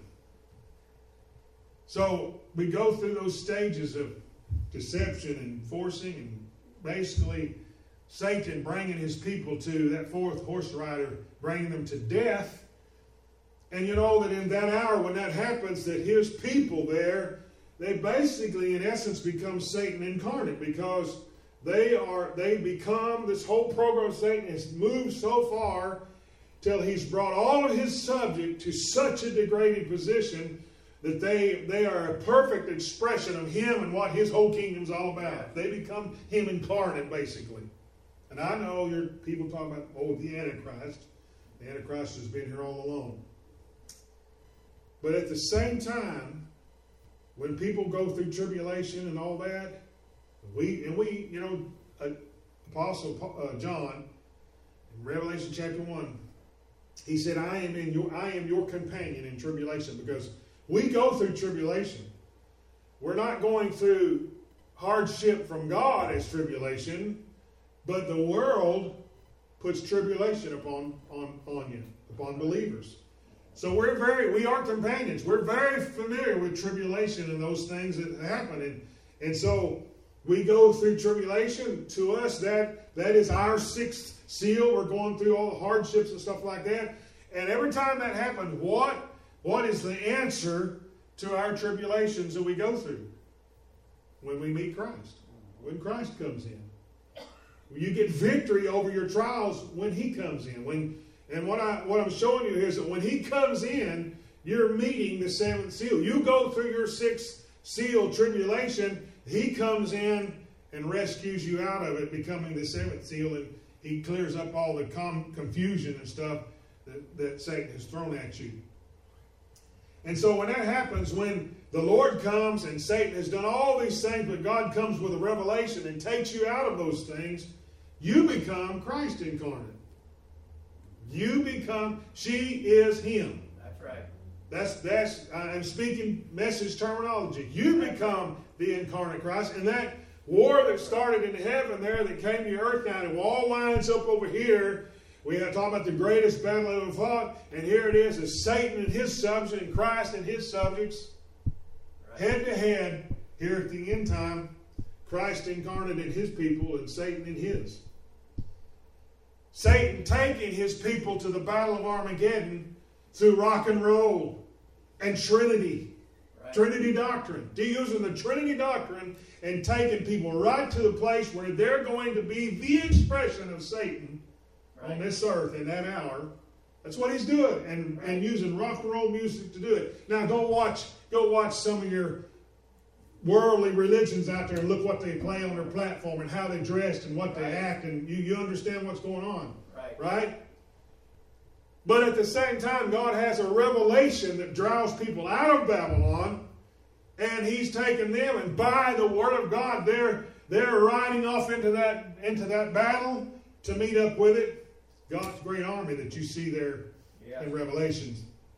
B: So we go through those stages of deception and forcing, and basically Satan bringing his people to that fourth horse rider, bringing them to death. And you know that in that hour when that happens, that his people there, they basically in essence become Satan incarnate, because they become, this whole program of Satan has moved so far till he's brought all of his subject to such a degraded position that they are a perfect expression of him and what his whole kingdom's all about. They become him incarnate, basically. And I know your people talk about, the Antichrist. The Antichrist has been here all along. But at the same time, when people go through tribulation and all that, Apostle John, in Revelation chapter 1, he said, I am your companion in tribulation, because we go through tribulation. We're not going through hardship from God as tribulation, but the world puts tribulation upon you, upon believers. So we are companions. We're very familiar with tribulation and those things that happen. And so we go through tribulation. To us, that is our sixth seal. We're going through all the hardships and stuff like that. And every time that happens, what is the answer to our tribulations that we go through? When we meet Christ. When Christ comes in. You get victory over your trials when He comes in. And what I'm showing you is that when He comes in, you're meeting the seventh seal. You go through your sixth seal tribulation, He comes in and rescues you out of it, becoming the seventh seal, and He clears up all the confusion and stuff that Satan has thrown at you. And so when that happens, when the Lord comes and Satan has done all these things, but God comes with a revelation and takes you out of those things, you become Christ incarnate. She is Him.
D: That's right.
B: That's I'm speaking message terminology. You become the incarnate Christ. And that war that started in heaven there, that came to earth now, it all lines up over here. We are talking about the greatest battle ever fought. And here it is Satan and his subjects and Christ and his subjects. Right. Head to head here at the end time. Christ incarnate in His people and Satan in his. Satan taking his people to the battle of Armageddon through rock and roll and Trinity. Right. Trinity doctrine. Using the Trinity doctrine and taking people right to the place where they're going to be the expression of Satan on this earth in that hour. That's what he's doing. And using rock and roll music to do it. Now go watch some of your worldly religions out there and look what they play on their platform and how they dressed and what they act, and you understand what's going on. Right? But at the same time, God has a revelation that draws people out of Babylon, and He's taken them, and by the Word of God, they're riding off into that battle to meet up with it. God's great army that you see there in Revelations.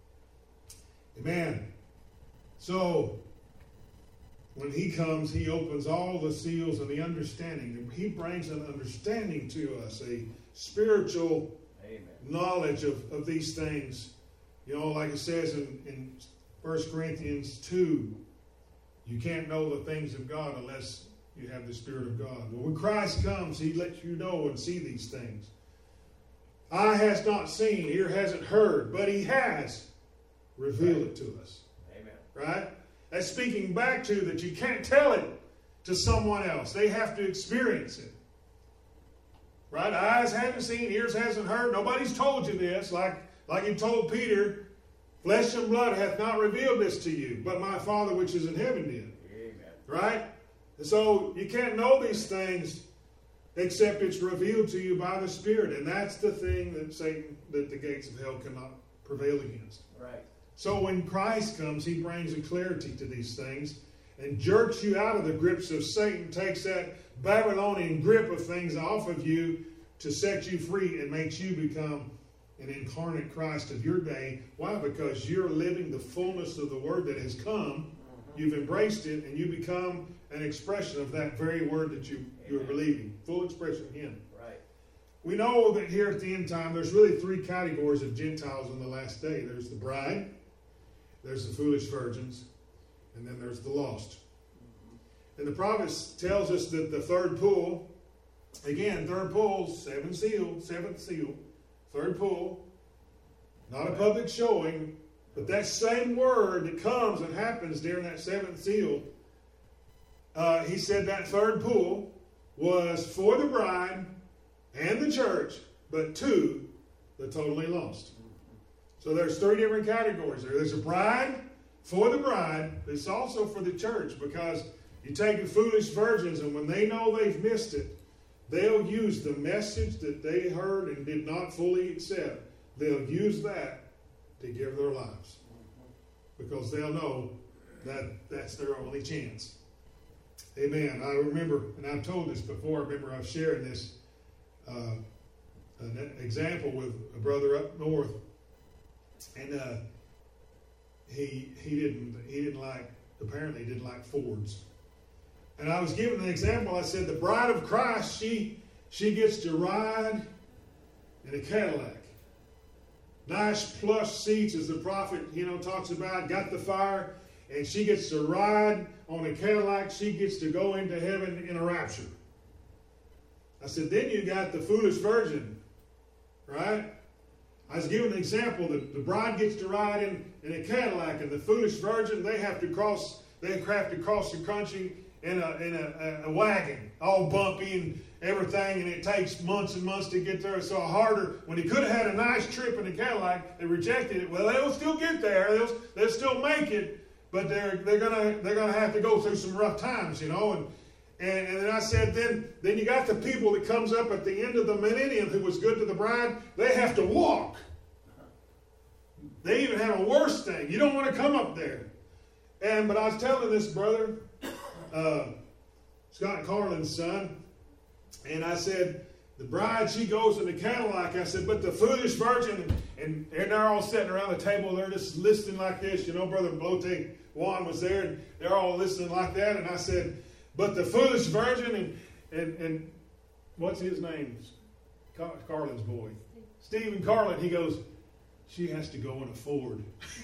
B: Amen. So when He comes, He opens all the seals and the understanding. He brings an understanding to us, a spiritual knowledge of these things. You know, like it says in 1 Corinthians 2, you can't know the things of God unless you have the Spirit of God. Well, when Christ comes, He lets you know and see these things. Eye has not seen, ear hasn't heard, but He has revealed it to us.
D: Amen.
B: Right? That's speaking back to that you can't tell it to someone else. They have to experience it. Right? Eyes haven't seen, ears hasn't heard. Nobody's told you this. Like He told Peter, flesh and blood hath not revealed this to you, but my Father which is in heaven did.
D: Amen.
B: Right? And so you can't know these things except it's revealed to you by the Spirit. And that's the thing that the gates of hell cannot prevail against.
D: Right.
B: So when Christ comes, He brings a clarity to these things and jerks you out of the grips of Satan, takes that Babylonian grip of things off of you to set you free and makes you become an incarnate Christ of your day. Why? Because you're living the fullness of the Word that has come. You've embraced it, and you become an expression of that very Word that you're believing. Full expression of Him.
D: Right.
B: We know that here at the end time, there's really three categories of Gentiles in the last day. There's the bride, there's the foolish virgins, and then there's the lost. And the prophets tells us that the third pool, again, third pool, seventh seal, third pool, not a public showing, but that same word that comes and happens during that seventh seal, he said that third pool was for the bride and the church, but to the totally lost. So there's three different categories there. There's a bride for the bride, but it's also for the church, because you take the foolish virgins, and when they know they've missed it, they'll use the message that they heard and did not fully accept. They'll use that to give their lives, because they'll know that that's their only chance. Amen. I remember, and I've told this before, I remember I was sharing this an example with a brother up north, and he didn't like Fords. And I was giving an example. I said the bride of Christ, she gets to ride in a Cadillac. Nice plush seats, as the prophet talks about, got the fire, and she gets to ride on a Cadillac. She gets to go into heaven in a rapture. I said, then you got the foolish virgin, right? I was giving an example that the bride gets to ride in a Cadillac, and the foolish virgin, they have to cross the country in a wagon, all bumpy and everything, and it takes months and months to get there. So harder. When he could have had a nice trip in a Cadillac, they rejected it. Well, they'll still get there. They'll still make it, but they're gonna have to go through some rough times, And then I said, then you got the people that comes up at the end of the millennium who was good to the bride. They have to walk. They even have a worse thing. You don't want to come up there. But I was telling this brother, Scott Carlin's son, and I said, the bride, she goes in the Cadillac. I said, but the foolish virgin, and they're all sitting around the table. They're just listening like this. Brother Blote Juan was there, and they're all listening like that. And I said, but the foolish virgin, and what's his name? Carlin's boy. Stephen Carlin, he goes, she has to go in a Ford.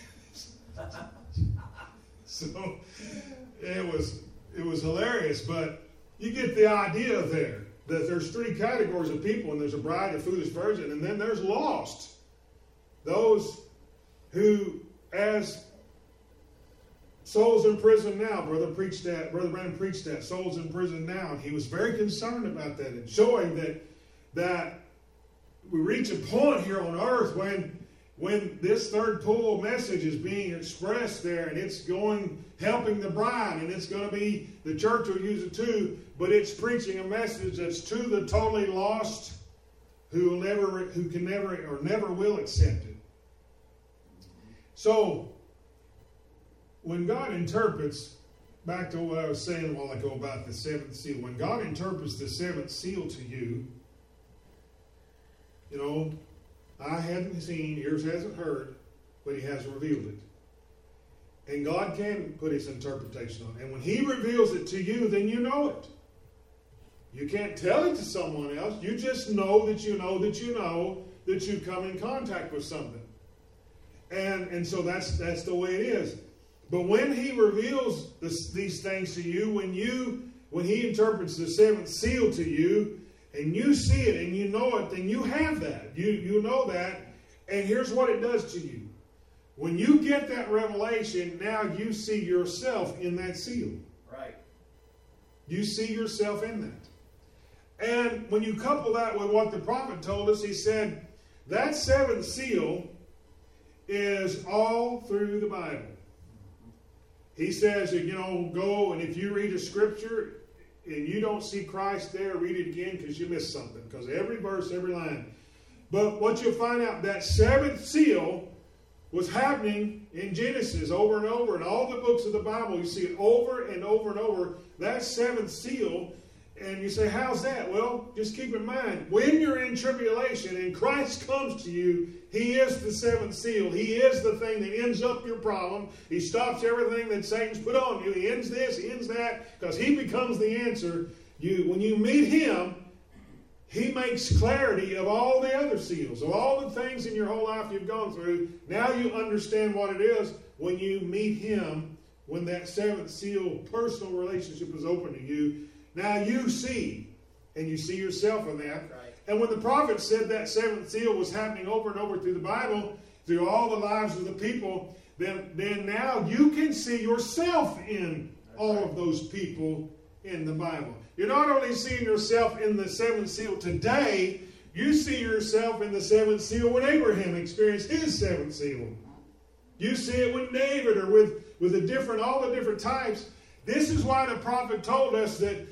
B: So it was hilarious, but you get the idea there that there's three categories of people, and there's a bride, a foolish virgin, and then there's lost. Those who, as souls in prison now, Brother Branham preached that, souls in prison now, and he was very concerned about that, and showing that we reach a point here on earth when this third pool message is being expressed there, and it's helping the bride, and it's going to be, the church will use it too, but it's preaching a message that's to the totally lost who can never or never will accept it. So, when God interprets, back to what I was saying a while ago about the seventh seal, when God interprets the seventh seal to you, I haven't seen, ears hasn't heard, but He has revealed it. And God can put His interpretation on it. And when He reveals it to you, then you know it. You can't tell it to someone else. You just know that you know that you know that you've come in contact with something. And so that's the way it is. But when He reveals these things to you, when He interprets the seventh seal to you, and you see it and you know it, then you have that. You know that. And here's what it does to you. When you get that revelation, now you see yourself in that seal.
D: Right.
B: You see yourself in that. And when you couple that with what the prophet told us, he said, that seventh seal is all through the Bible. He says, go, and if you read a scripture and you don't see Christ there, read it again because you missed something. Because every verse, every line. But what you'll find out, that seventh seal was happening in Genesis over and over. In all the books of the Bible, you see it over and over and over. That seventh seal, And you say, how's that? Well, just keep in mind, when you're in tribulation and Christ comes to you, He is the seventh seal. He is the thing that ends up your problem. He stops everything that Satan's put on you. He ends this, He ends that, because He becomes the answer. When you meet Him, He makes clarity of all the other seals, of all the things in your whole life you've gone through. Now you understand what it is when you meet Him, when that seventh seal personal relationship is open to you. Now you see, and you see yourself in that.
D: Right.
B: And when the prophet said that seventh seal was happening over and over through the Bible, through all the lives of the people, then now you can see yourself in all of those people in the Bible. You're not only seeing yourself in the seventh seal today, you see yourself in the seventh seal when Abraham experienced his seventh seal. You see it with David, or with all the different types. This is why the prophet told us that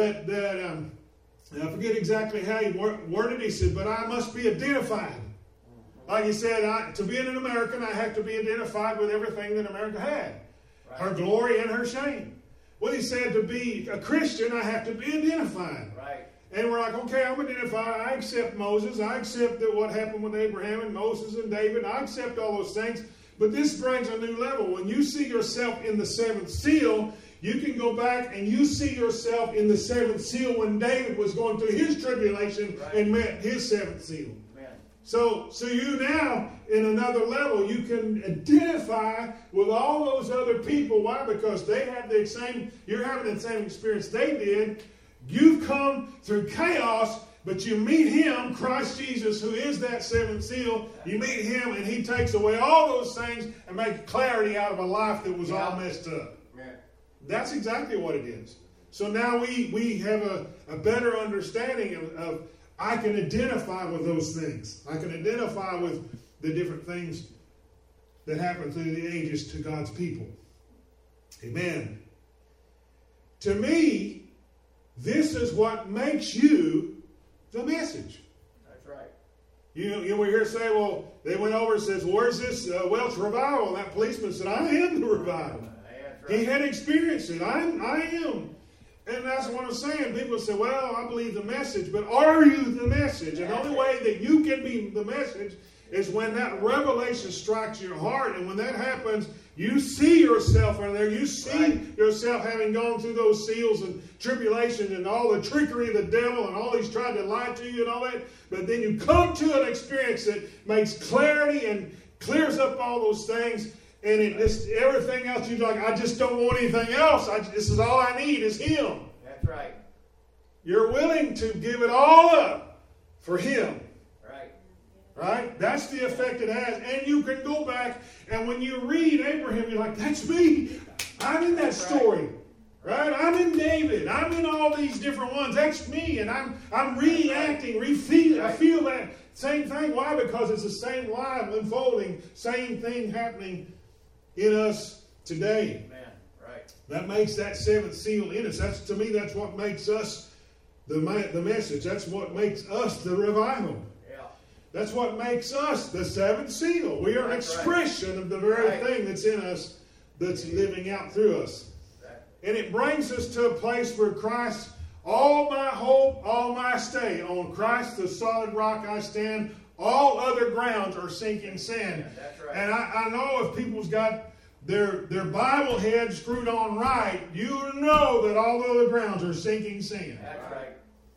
B: I forget exactly how he worded it. He said, but I must be identified. Like he said, to be an American, I have to be identified with everything that America had. Right. Her glory and her shame. Well, he said, to be a Christian, I have to be identified.
D: Right.
B: And we're like, okay, I'm identified. I accept Moses. I accept that what happened with Abraham and Moses and David. I accept all those things. But this brings a new level. When you see yourself in the seventh seal, you can go back and you see yourself in the seventh seal when David was going through his tribulation and met his seventh seal.
D: Amen.
B: So you now, in another level, you can identify with all those other people. Why? Because they have you're having the same experience they did. You've come through chaos, but you meet Him, Christ Jesus, who is that seventh seal. You meet Him, and He takes away all those things and makes clarity out of a life that was all messed up. That's exactly what it is. So now we have a better understanding of I can identify with those things. I can identify with the different things that happen through the ages to God's people. Amen. To me, this is what makes you the message.
D: That's right.
B: You we hear say, well, they went over and says, where's this Welsh revival? And that policeman said, I am the revival.
D: Right.
B: He had experienced it. I am. And that's what I'm saying. People say, well, I believe the message, but are you the message? And the only way that you can be the message is when that revelation strikes your heart. And when that happens, you see yourself in there. You see yourself having gone through those seals and tribulation and all the trickery of the devil and all he's tried to lie to you and all that. But then you come to an experience that makes clarity and clears up all those things. And everything else, you're like, I just don't want anything else. This is all I need is Him.
D: That's right.
B: You're willing to give it all up for Him.
D: Right.
B: Right? That's the effect it has. And you can go back, and when you read Abraham, you're like, that's me. I'm in that story. Right? I'm in David. I'm in all these different ones. That's me. And I'm reacting, I feel that same thing. Why? Because it's the same life unfolding, same thing happening in us today.
D: Amen. Right.
B: That makes that seventh seal in us. To me, that's what makes us the message. That's what makes us the revival.
D: Yeah.
B: That's what makes us the seventh seal. We are an expression of the very thing that's in us, that's living out through us. And it brings us to a place where Christ, all my hope, all my stay, on Christ the solid rock I stand. All other grounds are sinking sand.
D: Yeah, that's right.
B: And I know if people's got their Bible head screwed on right, you know that all the other grounds are sinking sand.
D: That's right.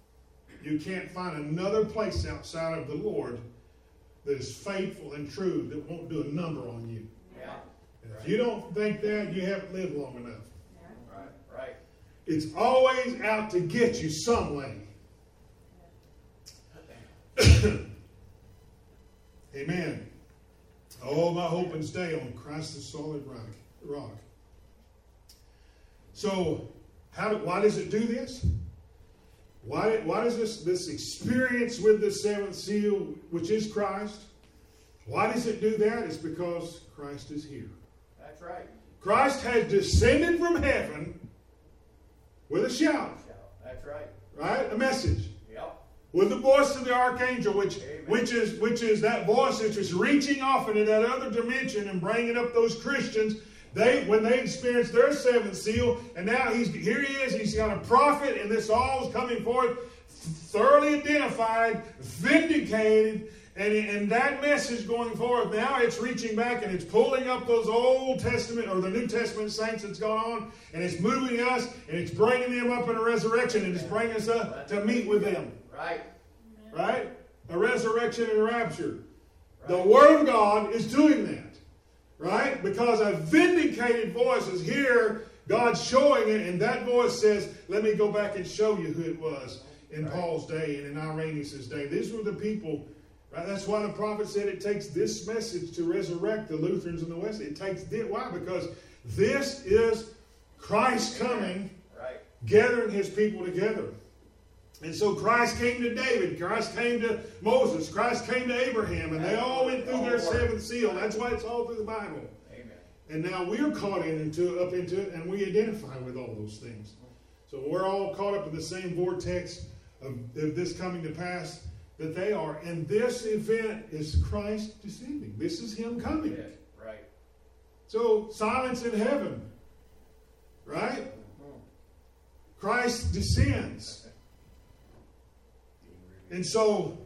B: You can't find another place outside of the Lord that is faithful and true, that won't do a number on you.
D: Yeah.
B: And if you don't think that, you haven't lived long enough.
D: Right.
B: It's always out to get you some way. Amen. All my hope and stay on Christ the solid rock. So, why does it do this? Why does this experience with the seventh seal, which is Christ, why does it do that? It's because Christ is here.
D: That's right.
B: Christ has descended from heaven with a shout.
D: That's right.
B: Right? A message.
D: Yep.
B: With the voice of the archangel, which is that voice that's just reaching off into that other dimension and bringing up those Christians When they experienced their seventh seal, and now here he is, he's got a prophet, and this all is coming forth, thoroughly identified, vindicated, and that message going forth, now it's reaching back and it's pulling up those Old Testament or the New Testament saints that's gone on, and it's moving us, and it's bringing them up in a resurrection, and it's bringing us up to meet with them.
D: Right.
B: Right? A resurrection and a rapture. The Word of God is doing that. Right? Because a vindicated voice is here, God's showing it, and that voice says, let me go back and show you who it was in Paul's day and in Irenaeus' day. These were the people, right? That's why the prophet said it takes this message to resurrect the Lutherans in the West. It takes this. Why? Because this is Christ coming, gathering his people together. And so Christ came to David, Christ came to Moses, Christ came to Abraham, and they all went through their seventh seal. That's why it's all through the Bible.
D: Amen.
B: And now we're caught up into it, and we identify with all those things. So we're all caught up in the same vortex of this coming to pass that they are. And this event is Christ descending. This is him coming.
D: Yes. Right.
B: So silence in heaven. Right? Christ descends. And so,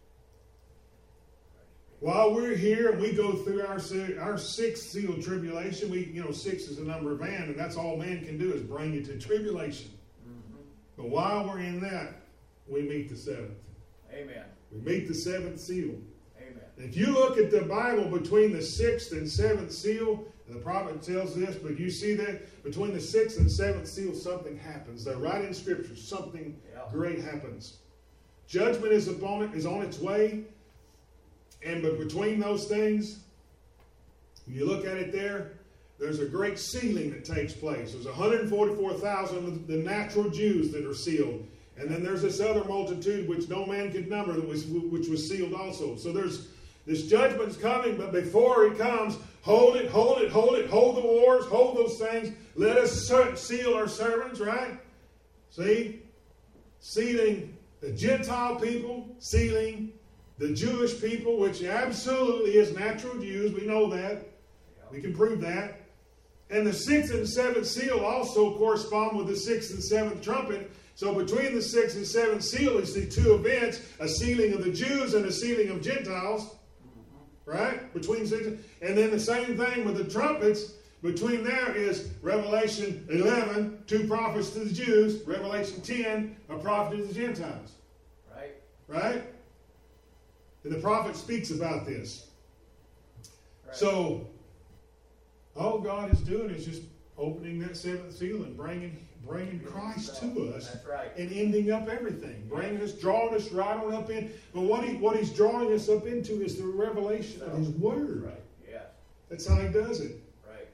B: while we're here and we go through our sixth seal tribulation, 6 is the number of man, and that's all man can do is bring you to tribulation. But while we're in that, we meet the seventh.
D: Amen.
B: We meet the seventh seal.
D: Amen.
B: If you look at the Bible between the sixth and seventh seal, and the prophet tells this, but you see that between the sixth and seventh seal, something happens. They're right in Scripture. Something great happens. Judgment is on its way, but between those things, when you look at it there's a great sealing that takes place. There's 144,000 of the natural Jews that are sealed, and then there's this other multitude which no man could number which was sealed also. So there's this judgment's coming, but before it comes, hold it, hold the wars, hold those things. Let us seal our servants, right? See, sealing the Gentile people, sealing the Jewish people, which absolutely is natural Jews. We know that. We can prove that. And the sixth and seventh seal also correspond with the sixth and seventh trumpet. So between the sixth and seventh seal is the two events, a sealing of the Jews and a sealing of Gentiles. Right? Between six. And then the same thing with the trumpets. Between there is Revelation 11, 2 prophets to the Jews. Revelation 10, a prophet to the Gentiles.
D: Right.
B: Right? And the prophet speaks about this.
D: Right.
B: So, all God is doing is just opening that seventh seal and bringing Christ to us.
D: That's right.
B: And ending up everything. Drawing us right on up in. But what he's drawing us up into is the revelation of his word.
D: Right. Yeah.
B: That's how he does it.
D: Right.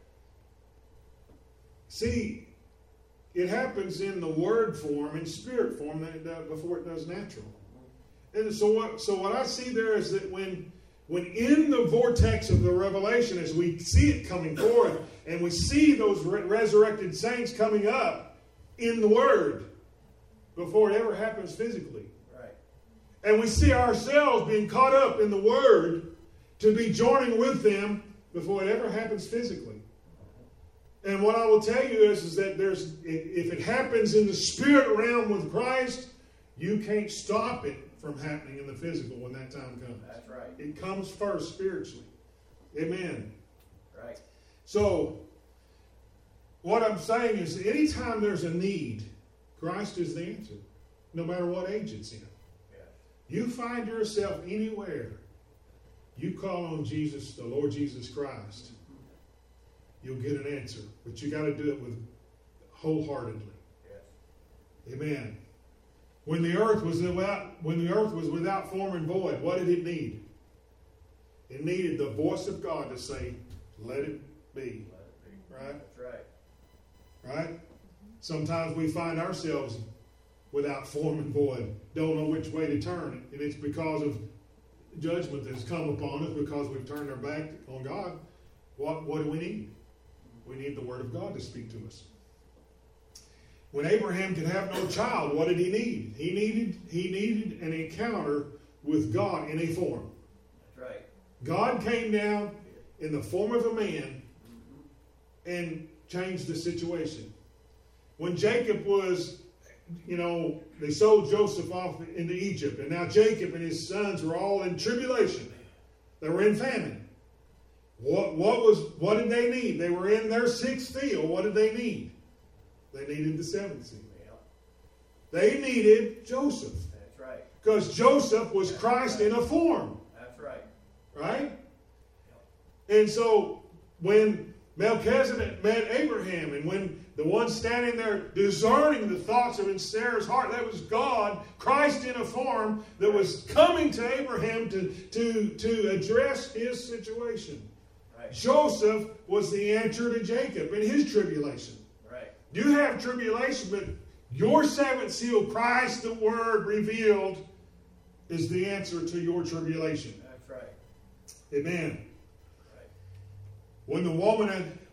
B: See, it happens in the word form and spirit form before it does natural. And so what I see there is that when in the vortex of the revelation, as we see it coming forth, and we see those resurrected saints coming up in the Word before it ever happens physically.
D: Right.
B: And we see ourselves being caught up in the Word to be joining with them before it ever happens physically. And what I will tell you is that if it happens in the spirit realm with Christ, you can't stop it from happening in the physical when that time comes.
D: That's right.
B: It comes first spiritually. Amen.
D: Right.
B: So, what I'm saying is anytime there's a need, Christ is the answer, no matter what age it's in.
D: Yeah.
B: You find yourself anywhere, you call on Jesus, the Lord Jesus Christ, you'll get an answer. But you got to do it with wholeheartedly.
D: Yes.
B: Amen. When the earth was without form and void, what did it need? It needed the voice of God to say, "Let it be."
D: Let it be.
B: Right?
D: That's right.
B: Right? Sometimes we find ourselves without form and void, don't know which way to turn. And it's because of judgment that's come upon us because we've turned our back on God. What do we need? We need the Word of God to speak to us. When Abraham could have no child, what did he need? He needed an encounter with God in a form.
D: That's right.
B: God came down in the form of a man and change the situation. When Jacob was, they sold Joseph off into Egypt, and now Jacob and his sons were all in tribulation. They were in famine. What did they need? They were in their sixth seal. What did they need? They needed the seventh seal. They needed Joseph.
D: That's right.
B: Because Joseph was Christ in a form.
D: That's right.
B: Right? And so when Melchizedek met Abraham, and when the one standing there discerning the thoughts of Sarah's heart, that was God, Christ in a form that was coming to Abraham to address his situation.
D: Right.
B: Joseph was the answer to Jacob in his tribulation.
D: Right.
B: You have tribulation, but your seventh seal, Christ the Word revealed, is the answer to your tribulation.
D: That's right.
B: Amen.
D: Right.
B: When the woman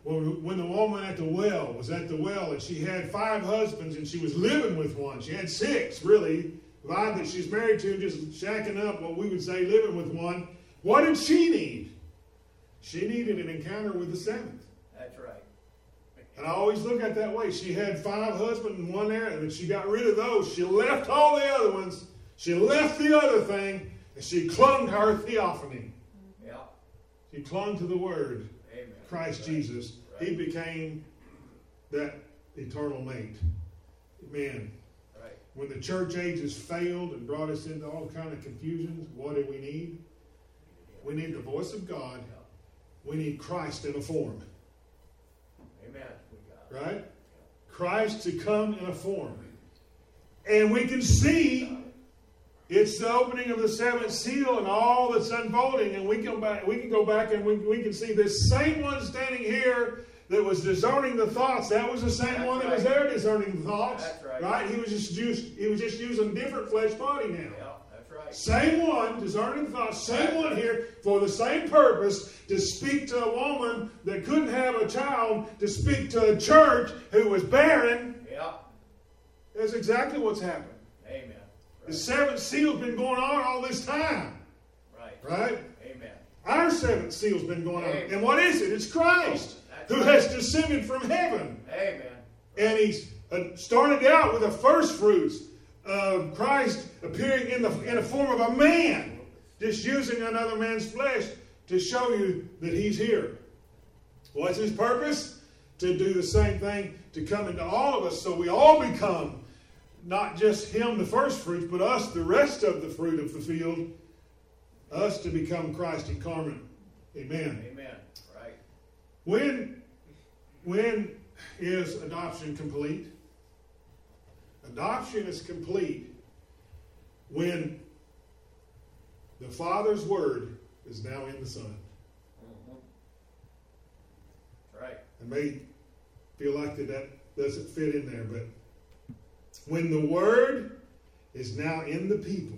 B: at the well was at the well, and she had 5 husbands, and she was living with one. She had 6, really. 5 that she's married to, just shacking up, what we would say living with one. What did she need? She needed an encounter with the 7th.
D: That's right.
B: And I always look at it that way. She had 5 husbands and 1 there, and she got rid of those. She left all the other ones. She left the other thing, and she clung to her theophany.
D: Yeah.
B: She clung to the Word,
D: Amen.
B: Christ
D: Right.
B: Jesus.
D: Right.
B: He became that eternal mate. Amen.
D: Right.
B: When the church ages failed and brought us into all kind of confusions, what do we need? We need the voice of God. We need Christ in a form.
D: Amen. We got it.
B: Right? Christ to come in a form. And we can see it's the opening of the 7th seal and all that's unfolding. And we can go back and we can see this same one standing here that was discerning the thoughts. That was the same one that was there discerning the thoughts.
D: That's right.
B: He was just using different flesh body now.
D: Yeah, that's right.
B: Same one, discerning the thoughts, same one here for the same purpose, to speak to a woman that couldn't have a child, to speak to a church who was barren.
D: Yeah.
B: That's exactly what's happened.
D: Amen.
B: The
D: Right.
B: 7th seal's been going on all this time.
D: Right.
B: Right?
D: Amen.
B: Our 7th seal's been going on.
D: Amen.
B: And what is it? It's Christ,
D: That's
B: who
D: right.
B: has descended from heaven.
D: Amen.
B: And he's started out with the first fruits of Christ appearing in the form of a man, just using another man's flesh to show you that he's here. What's his purpose? To do the same thing, to come into all of us, so we all become not just him, the first fruits, but us, the rest of the fruit of the field, us to become Christ incarnate. Amen.
D: Amen. Right.
B: When is adoption complete? Adoption is complete when the Father's Word is now in the Son.
D: Mm-hmm. Right.
B: I may feel like that doesn't fit in there, but when the Word is now in the people,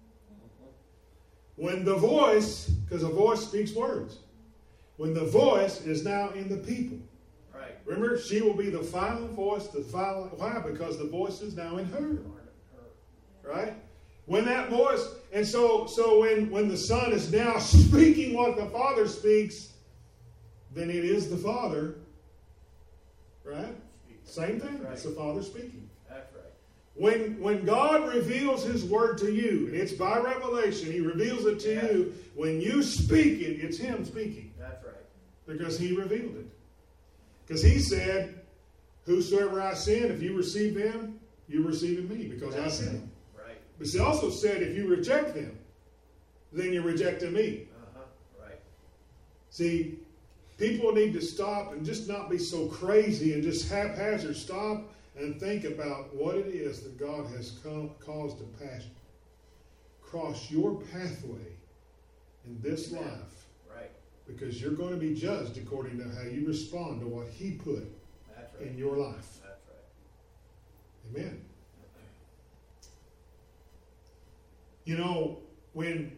B: when the voice, because a voice speaks words, when the voice is now in the people.
D: Right.
B: Remember, she will be the final voice, why? Because the voice is now in her. Right? When that voice, and so when the Son is now speaking what the Father speaks, then it is the Father. Right? Same thing.
D: Right.
B: It's the Father speaking.
D: That's right.
B: When God reveals His Word to you, and it's by revelation, He reveals it to you. When you speak it, it's Him speaking.
D: That's right.
B: Because He revealed it. Because He said, whosoever I send, if you receive them, you're receiving me, because I sent them.
D: Right.
B: But He also said, if you reject them, then you're rejecting me.
D: Right.
B: See, people need to stop and just not be so crazy and just haphazard. Stop and think about what it is that God has caused to pass across your pathway in this life.
D: Right.
B: Because you're going to be judged according to how you respond to what He put
D: That's right.
B: in your life.
D: That's right.
B: Amen. You know, when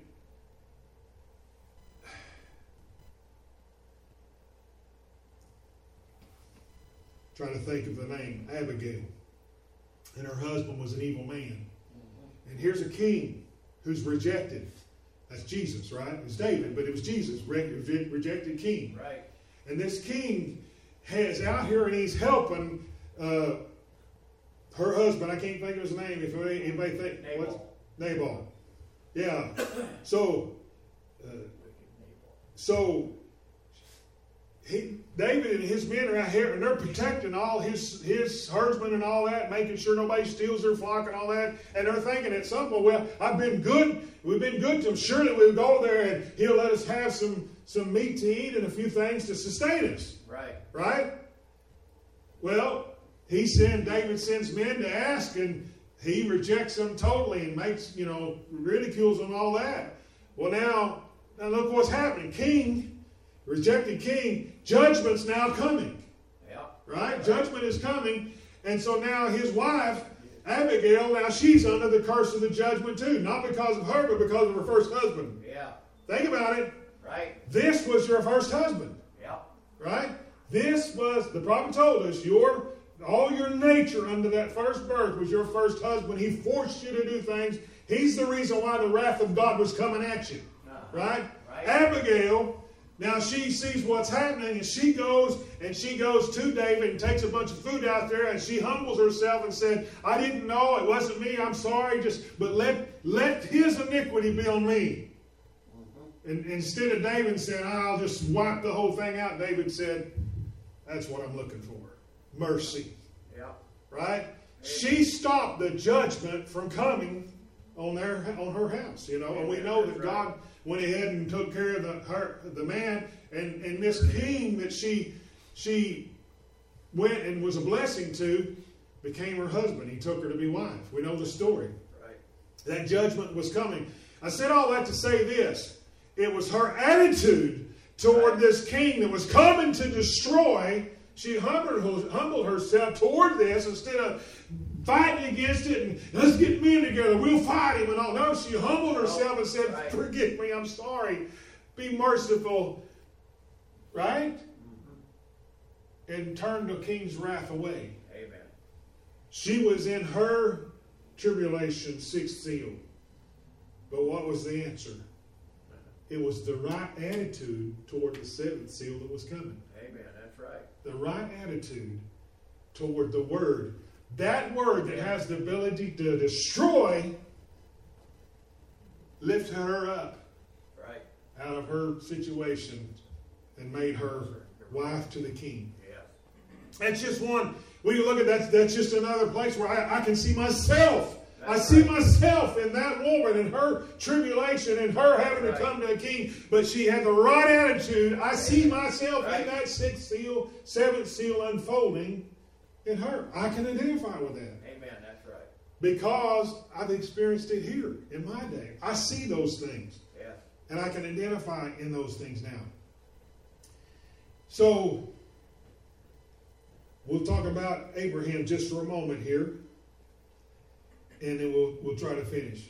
B: trying to think of the name, Abigail, and her husband was an evil man. And here's a king who's rejected. That's Jesus, right? It was David, but it was Jesus, rejected king.
D: Right.
B: And this king is out here and he's helping her husband. I can't think of his name. If anybody think
D: Nabal.
B: Nabal. Yeah. So David and his men are out here and they're protecting all his herdsmen and all that, making sure nobody steals their flock and all that. And they're thinking at some point, well, we've been good to him. Surely we'll go there and he'll let us have some meat to eat and a few things to sustain us.
D: Right.
B: Right? Well, David sends men to ask, and he rejects them totally and makes, ridicules them and all that. Well, now look what's happening. Rejected king, judgment's now coming.
D: Yeah.
B: Right? Judgment is coming. And so now his wife, Abigail, now she's under the curse of the judgment too. Not because of her, but because of her first husband.
D: Yeah.
B: Think about it.
D: Right.
B: This was your first husband.
D: Yeah.
B: Right? The prophet told us, all your nature under that first birth was your first husband. He forced you to do things. He's the reason why the wrath of God was coming at you. Right? Abigail, now she sees what's happening, and she goes to David and takes a bunch of food out there, and she humbles herself and said, I didn't know, it wasn't me, I'm sorry, but let his iniquity be on me. And instead of David saying, I'll just wipe the whole thing out, David said, that's what I'm looking for. Mercy.
D: Yeah.
B: Right? She stopped the judgment from coming on her house, and we know that God went ahead and took care of the man, and this king that she went and was a blessing to became her husband. He took her to be wife. We know the story.
D: Right.
B: That judgment was coming. I said all that to say this. It was her attitude toward this king that was coming to destroy. She humbled herself toward this instead of fighting against it and let's get men together, we'll fight him and all. No, she humbled herself and said, forgive me, I'm sorry. Be merciful. Right? Mm-hmm. And turned the king's wrath away.
D: Amen.
B: She was in her tribulation, sixth seal. But what was the answer? It was the right attitude toward the seventh seal that was coming.
D: Amen. That's right.
B: The right attitude toward the word. That word that has the ability to destroy lifted her up out of her situation and made her wife to the king.
D: Yeah.
B: That's just one. We can look at that. That's just another place where I can see myself. I see myself in that woman and her tribulation and her having to come to a king, but she had the right attitude. I see myself in that sixth seal, seventh seal unfolding in her. I can identify with that.
D: Amen. That's right.
B: Because I've experienced it here in my day. I see those things.
D: Yeah.
B: And I can identify in those things now. So, we'll talk about Abraham just for a moment here. And then we'll try to finish.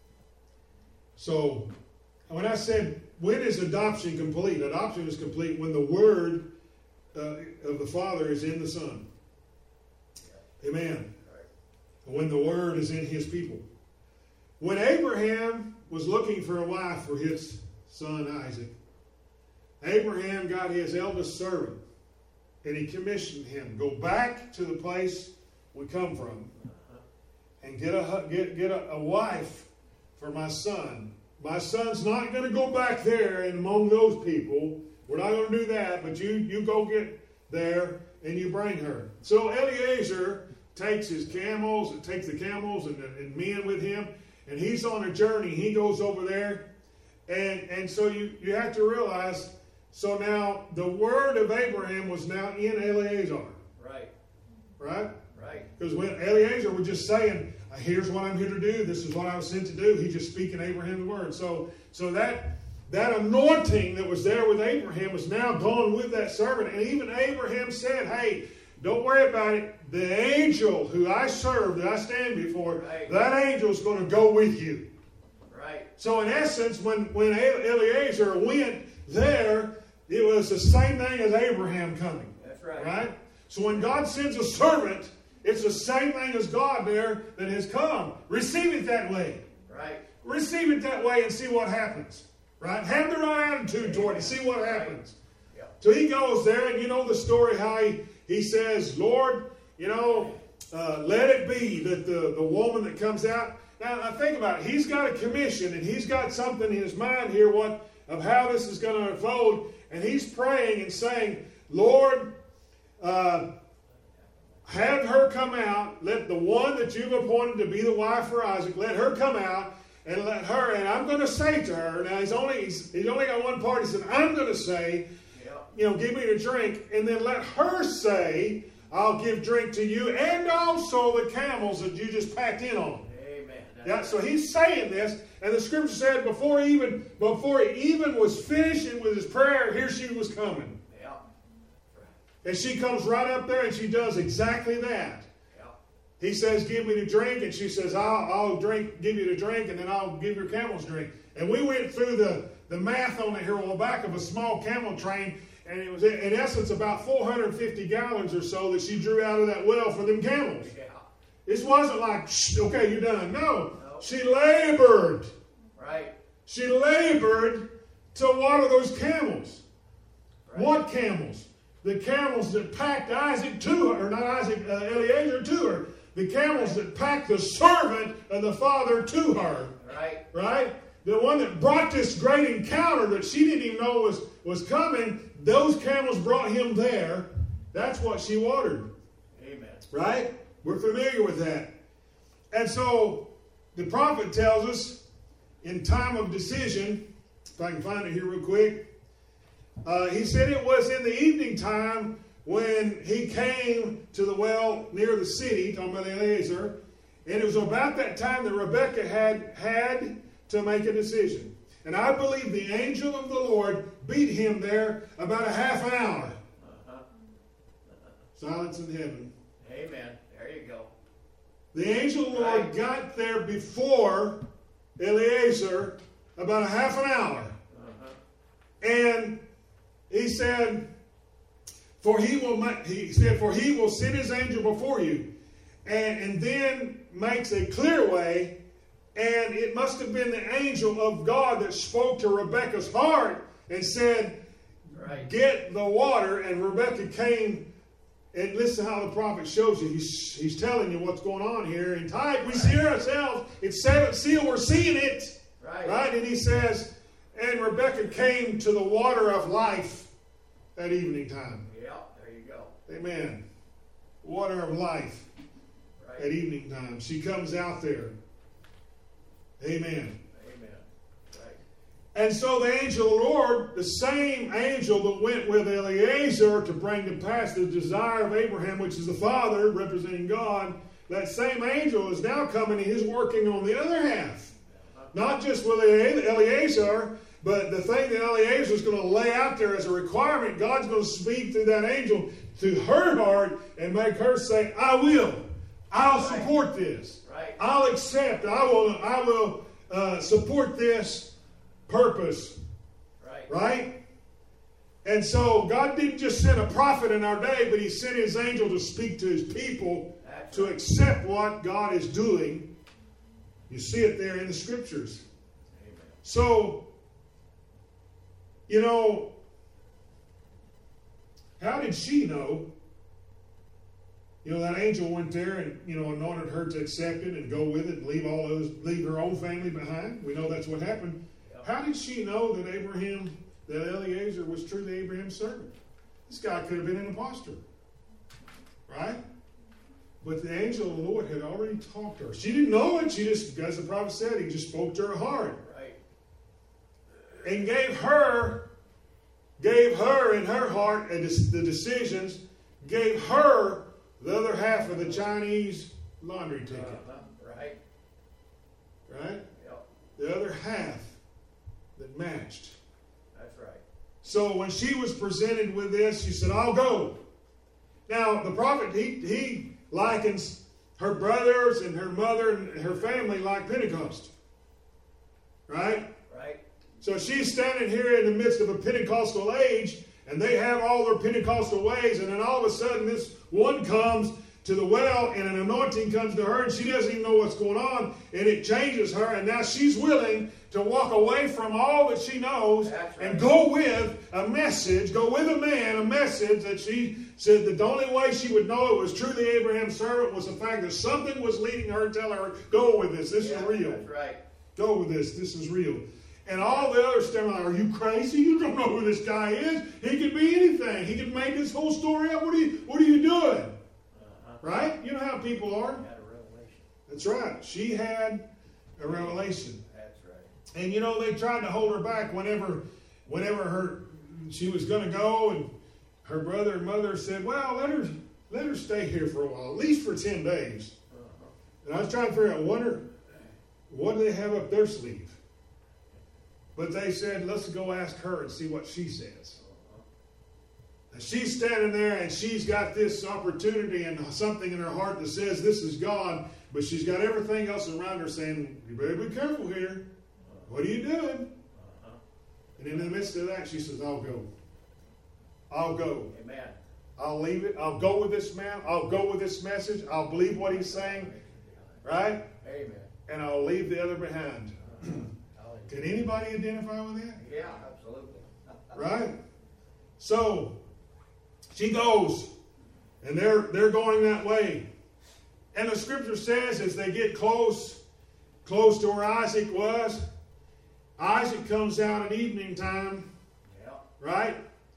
B: So, when I said, when is adoption complete? Adoption is complete when the word of the Father is in the Son. Amen. Right. When the word is in his people. When Abraham was looking for a wife for his son Isaac, Abraham got his eldest servant and he commissioned him, go back to the place we come from and get a wife for my son. My son's not going to go back there and among those people. We're not going to do that, but you go get there and you bring her. So Eliezer takes the camels and men with him, and he's on a journey. He goes over there, and so you have to realize, so now the word of Abraham was now in Eliezer. Right? Right. Because when Eliezer was just saying, here's what I'm here to do, this is what I was sent to do, he's just speaking Abraham's word. So that anointing that was there with Abraham was now gone with that servant. And even Abraham said, hey, don't worry about it. The angel who I serve, that I stand before, that angel is going to go with you. Right. So in essence, when Eliezer went there, it was the same thing as Abraham coming. That's right. Right? So when God sends a servant, it's the same thing as God there that has come. Receive it that way. Right. Receive it that way and see what happens. Right? Have the right attitude toward it and see what happens. Yep. So he goes there, and you know the story how he says, Lord, let it be that the woman that comes out. Now, think about it. He's got a commission, and he's got something in his mind here of how this is going to unfold. And he's praying and saying, Lord, have her come out. Let the one that you've appointed to be the wife for Isaac, let her come out, and let her, and I'm going to say to her, now he's only got one part. He said, I'm going to say, give me to drink, and then let her say, I'll give drink to you, and also the camels that you just packed in on.
D: Amen.
B: Yeah, so he's saying this, and the scripture said before he even was finishing with his prayer, here she was coming.
D: Yeah.
B: And she comes right up there, and she does exactly that.
D: Yeah.
B: He says, give me to drink, and she says, I'll give you to drink, and then I'll give your camels drink. And we went through the math on it here on the back of a small camel train, and it was in essence about 450 gallons or so that she drew out of that well for them camels.
D: Yeah.
B: This wasn't like, okay, you're done. No. She labored.
D: Right.
B: She labored to water those camels.
D: Right.
B: What camels? The camels that packed Isaac to her, or not Isaac, Eliezer to her. The camels that packed the servant of the father to her.
D: Right.
B: Right? The one that brought this great encounter that she didn't even know was coming. Those camels brought him there. That's what she watered.
D: Amen.
B: Right? We're familiar with that. And so the prophet tells us in time of decision, if I can find it here real quick, he said it was in the evening time when he came to the well near the city, talking about Eliezer, and it was about that time that Rebekah had to make a decision. And I believe the angel of the Lord beat him there about a half an hour. Silence in heaven.
D: Amen. There you go.
B: The angel of the Lord got there before Eliezer about a half an hour. And he said, for he will send his angel before you. And then makes a clear way. And it must have been the angel of God that spoke to Rebekah's heart and said, get the water. And Rebekah came, and listen how the prophet shows you. He's telling you what's going on here. In type, we see ourselves. It's seventh seal. We're seeing it. Right? And he says, and Rebekah came to the water of life at evening time.
D: Yeah, there you go.
B: Amen. Water of life at evening time. She comes out there. Amen.
D: Amen. Right.
B: And so the angel of the Lord, the same angel that went with Eliezer to bring to pass the desire of Abraham, which is the father representing God, that same angel is now coming and he's working on the other half. Not just with Eliezer, but the thing that Eliezer is going to lay out there as a requirement, God's going to speak through that angel to her heart and make her say, I will. I'll support this.
D: Right.
B: I'll accept. I will support this purpose. Right? And so God didn't just send a prophet in our day, but he sent his angel to speak to his people to accept what God is doing. You see it there in the scriptures.
D: Amen.
B: So, how did she know? That angel went there and, anointed her to accept it and go with it and leave her own family behind. We know that's what happened. Yep. How did she know that Eliezer was truly Abraham's servant? This guy could have been an imposter. Right? But the angel of the Lord had already talked to her. She didn't know it. She just, as the prophet said, he just spoke to her heart.
D: Right.
B: And gave her in her heart the decisions, gave her the other half of the Chinese laundry ticket.
D: Right.
B: Right?
D: Yep.
B: The other half that matched.
D: That's right.
B: So when she was presented with this, she said, I'll go. Now, the prophet, he likens her brothers and her mother and her family like Pentecost. Right?
D: Right.
B: So she's standing here in the midst of a Pentecostal age, and they have all their Pentecostal ways, and then all of a sudden this one comes to the well, and an anointing comes to her, and she doesn't even know what's going on, and it changes her, and now she's willing to walk away from all that she knows and go with a message, go with a man, a message that she said that the only way she would know it was truly Abraham's servant was the fact that something was leading her and telling her, go with this. This is real.
D: That's right.
B: Go with this. This is real. And all the others stand like, are you crazy? You don't know who this guy is. He could be anything. He could make this whole story up. What are you doing? Right? You know how people are.
D: Had a revelation.
B: That's right. She had a revelation.
D: That's right.
B: And you know, they tried to hold her back whenever she was going to go, and her brother and mother said, well, let her stay here for a while, at least for 10 days. And I was trying to figure out, what do they have up their sleeve? But they said, let's go ask her and see what she says. And she's standing there and she's got this opportunity and something in her heart that says this is God, but she's got everything else around her saying, you better be careful here. What are you doing? And in the midst of that, she says, I'll go. I'll go.
D: Amen.
B: I'll leave it. I'll go with this man. I'll go with this message. I'll believe what he's saying. Right?
D: Amen.
B: And I'll leave the other behind. Can anybody identify with that?
D: Yeah, absolutely.
B: Right? So, she goes, and they're going that way. And the scripture says as they get close to where Isaac was, Isaac comes out at evening time, right,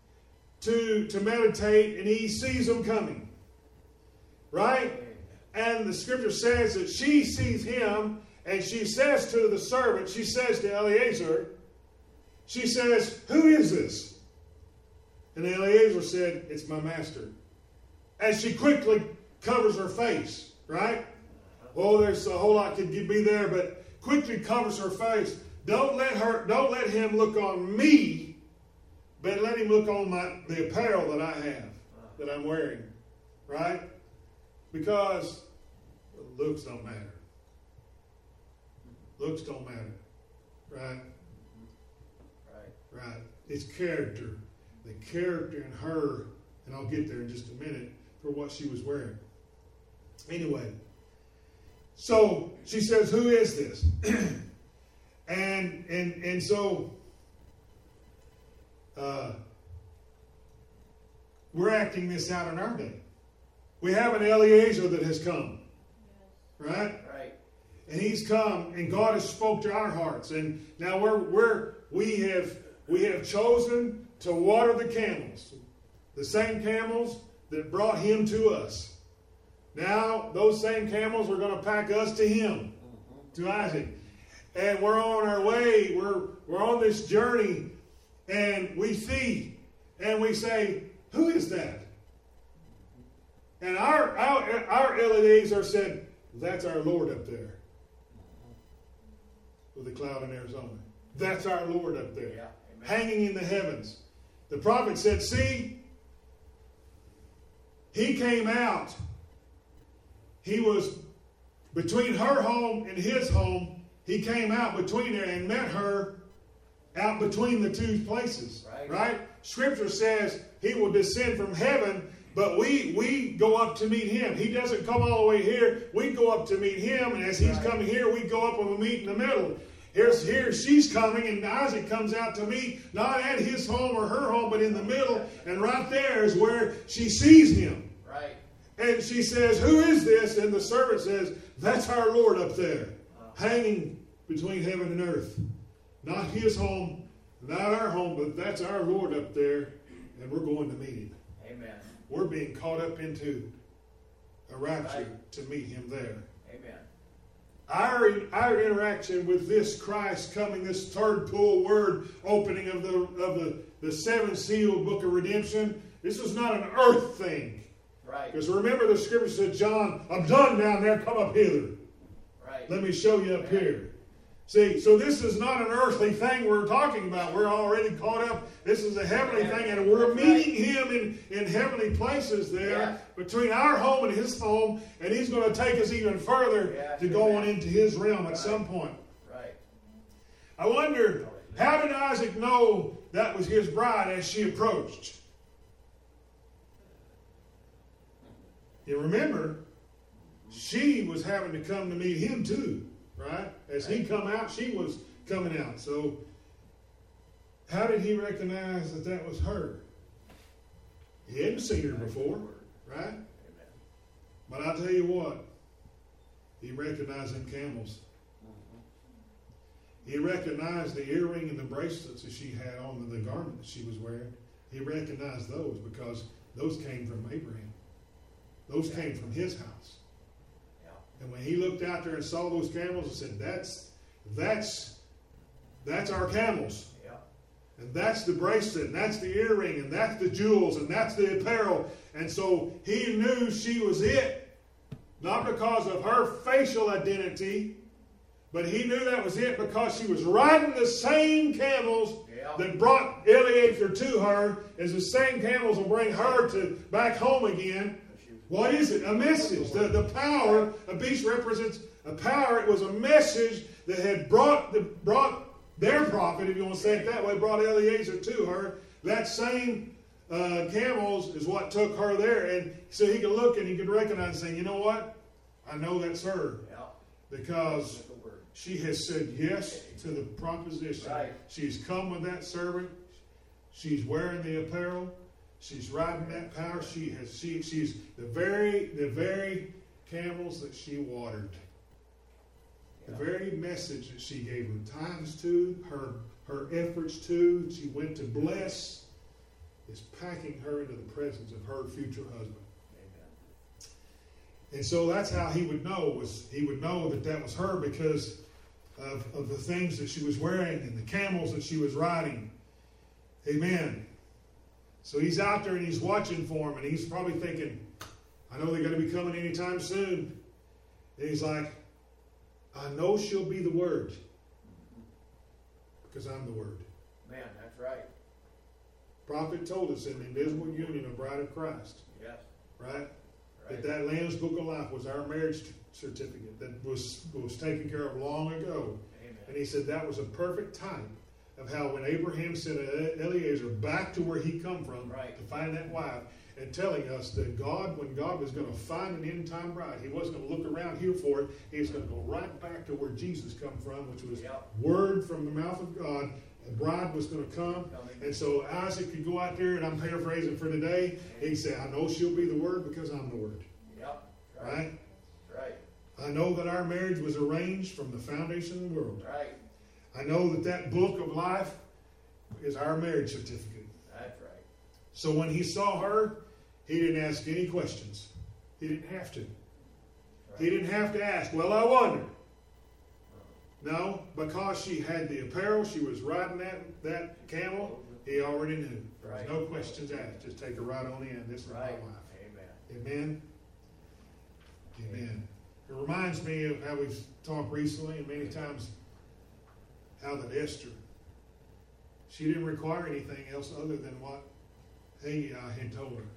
B: to meditate, and he sees them coming. Right? And the scripture says that she sees him, and she says to the servant, she says to Eliezer, she says, who is this? And Eliezer said, it's my master. And she quickly covers her face, right? Oh, there's a whole lot could be there, but quickly covers her face. Don't let him look on me, but let him look on the apparel that I have, that I'm wearing, right? Because looks don't matter. Looks don't matter, right? Right. It's character. The character in her, and I'll get there in just a minute, for what she was wearing. Anyway, so she says, who is this? and so we're acting this out in our day. We have an Eliezer that has come. Right?
D: Right.
B: And he's come, and God has spoke to our hearts. And now we have chosen to water the camels, the same camels that brought him to us. Now those same camels are going to pack us to him, to Isaac, and we're on our way. We're on this journey, and we see, and we say, "Who is that?" And our Eliezer said, "That's our Lord up there, with a cloud in Arizona. That's our Lord up there."
D: Yeah.
B: Hanging in the heavens. The prophet said, see, he came out. He was between her home and his home. He came out between there and met her out between the two places. Right? Scripture says he will descend from heaven, but we go up to meet him. He doesn't come all the way here. We go up to meet him, and as he's coming here, we go up and we meet in the middle. Here she's coming, and Isaac comes out to meet, not at his home or her home, but in the middle. And right there is where she sees him.
D: Right.
B: And she says, who is this? And the servant says, that's our Lord up there, hanging between heaven and earth. Not his home, not our home, but that's our Lord up there, and we're going to meet him.
D: Amen.
B: We're being caught up into a rapture to meet him there.
D: Amen.
B: Our interaction with this Christ coming, this third pull word opening of the seven sealed book of redemption, this is not an earth thing.
D: Right.
B: Because remember the scripture said, John, I'm done down there, come up hither.
D: Right.
B: Let me show you up here. See, so this is not an earthly thing we're talking about. We're already caught up. This is a heavenly thing, and we're meeting him in heavenly places there between our home and his home, and he's going to take us even further to go on into his realm at some point.
D: Right.
B: I wonder, how did Isaac know that was his bride as she approached? You remember, she was having to come to meet him too, right? As he come out, she was coming out. So how did he recognize that that was her? He hadn't seen her before, right?
D: Amen.
B: But I'll tell you what, he recognized them camels. He recognized the earring and the bracelets that she had on, the garment that she was wearing. He recognized those because those came from Abraham. Those came from his house.
D: Yeah.
B: And when he looked out there and saw those camels, he said, that's our camels.
D: Yeah.
B: And that's the bracelet, and that's the earring, and that's the jewels, and that's the apparel. And so he knew she was it. Not because of her facial identity, but he knew that was it because she was riding the same camels that brought Eliezer to her as the same camels will bring her back home again. What is it? A message. The power, a beast represents a power. It was a message that had brought their prophet, if you want to say it that way, brought Eliezer to her. That same camels is what took her there. And so he could look and he could recognize and say, you know what? I know that's her.
D: Yeah.
B: Because she has said yes to the proposition.
D: Right.
B: She's come with that servant. She's wearing the apparel. She's riding that power. She's the very camels that she watered. The very message that she gave her tithes to, her efforts to, she went to bless, is packing her into the presence of her future husband.
D: Amen.
B: And so that's how he would know that was her because of the things that she was wearing and the camels that she was riding. Amen. So he's out there and he's watching for him and he's probably thinking, I know they're going to be coming anytime soon. And he's like, I know she'll be the Word because I'm the Word.
D: Man, that's right.
B: Prophet told us in the invisible union of bride of Christ.
D: Yes.
B: Right? That Lamb's Book of Life was our marriage certificate that was taken care of long ago.
D: Amen.
B: And he said that was a perfect type of how when Abraham sent Eliezer back to where he come from to find that wife and telling us that when God was going to find an end-time bride, he wasn't going to look around here for it. He was going to go right back to where Jesus come from, which was word from the mouth of God. The bride was going to come. And so Isaac could go out there, and I'm paraphrasing for today. He said, I know she'll be the Word because I'm the Word.
D: Yep.
B: Right?
D: Right.
B: I know that our marriage was arranged from the foundation of the world.
D: Right.
B: I know that book of life is our marriage certificate.
D: That's right.
B: So when he saw her, he didn't ask any questions. He didn't have to.
D: Right.
B: He didn't have to ask, well, I wonder. No, because she had the apparel, she was riding that camel, he already knew. There was no questions asked. Just take her right on in. This is my wife.
D: Amen.
B: Amen. Amen. It reminds me of how we've talked recently and many times how that Esther, she didn't require anything else other than what Haggai had told her.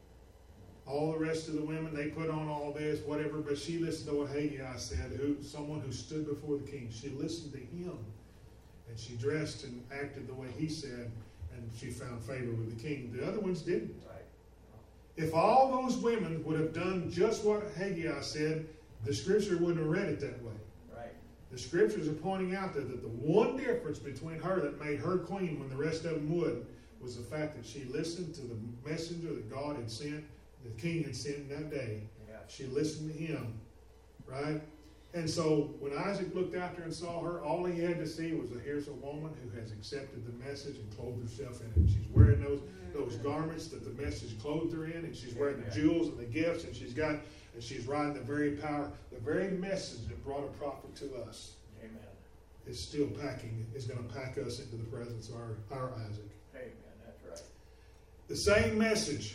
B: All the rest of the women, they put on all this, whatever, but she listened to what Haggai said, someone who stood before the king. She listened to him, and she dressed and acted the way he said, and she found favor with the king. The other ones didn't.
D: Right.
B: If all those women would have done just what Haggai said, the scripture wouldn't have read it that way.
D: Right.
B: The scriptures are pointing out that the one difference between her that made her queen when the rest of them would was the fact that she listened to the messenger that God had sent, the king had sent that day.
D: Yeah.
B: She listened to him, right? And so when Isaac looked out there and saw her, all he had to see was here's a woman who has accepted the message and clothed herself in it. She's wearing those garments that the message clothed her in, and she's wearing the jewels and the gifts, and she's riding the very power, the very message that brought a prophet to us.
D: Amen.
B: Is still is going to pack us into the presence of our Isaac.
D: Amen. That's right.
B: The same message.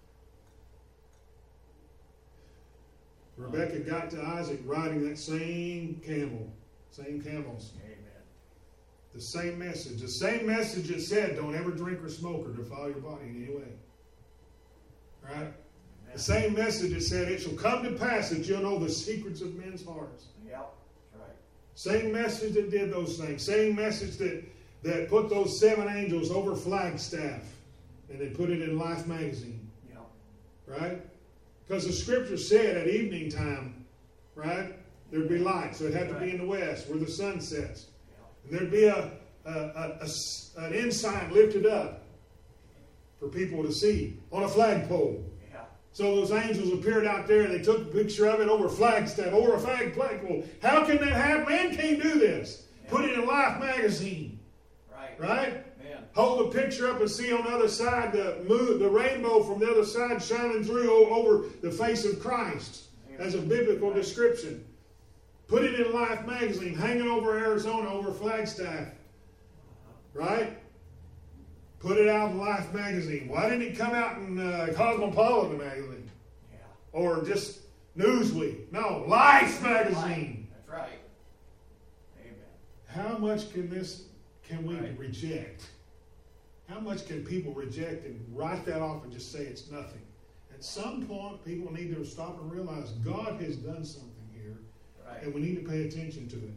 B: Rebecca got to Isaac riding that same camels.
D: Amen.
B: The same message that said, don't ever drink or smoke or defile your body in any way. Right? Amen. The same message that said, it shall come to pass that you'll know the secrets of men's hearts.
D: Yep. That's right.
B: Same message that did those things. Same message that put those 7 angels over Flagstaff and they put it in Life magazine.
D: Yep.
B: Right? Because the scripture said at evening time, right, there'd be light. So it'd have to be in the west where the sun sets. And there'd be an ensign lifted up for people to see on a flagpole.
D: Yeah.
B: So those angels appeared out there and they took a picture of it over Flagstaff, over a flagpole. How can that happen? Man can't do this.
D: Yeah.
B: Put it in Life magazine.
D: Right.
B: Right?
D: Man.
B: Hold the picture up and see on the other side the rainbow from the other side shining through over the face of Christ as a biblical description. Put it in Life magazine, hanging over Arizona, over Flagstaff. Right? Put it out in Life magazine. Why didn't it come out in Cosmopolitan magazine?
D: Yeah.
B: Or just Newsweek? No, Life magazine.
D: That's right. Amen.
B: How much can we
D: Right.
B: reject? How much can people reject and write that off and just say it's nothing? At some point, people need to stop and realize God has done something here,
D: Right.
B: and we need to pay attention to it.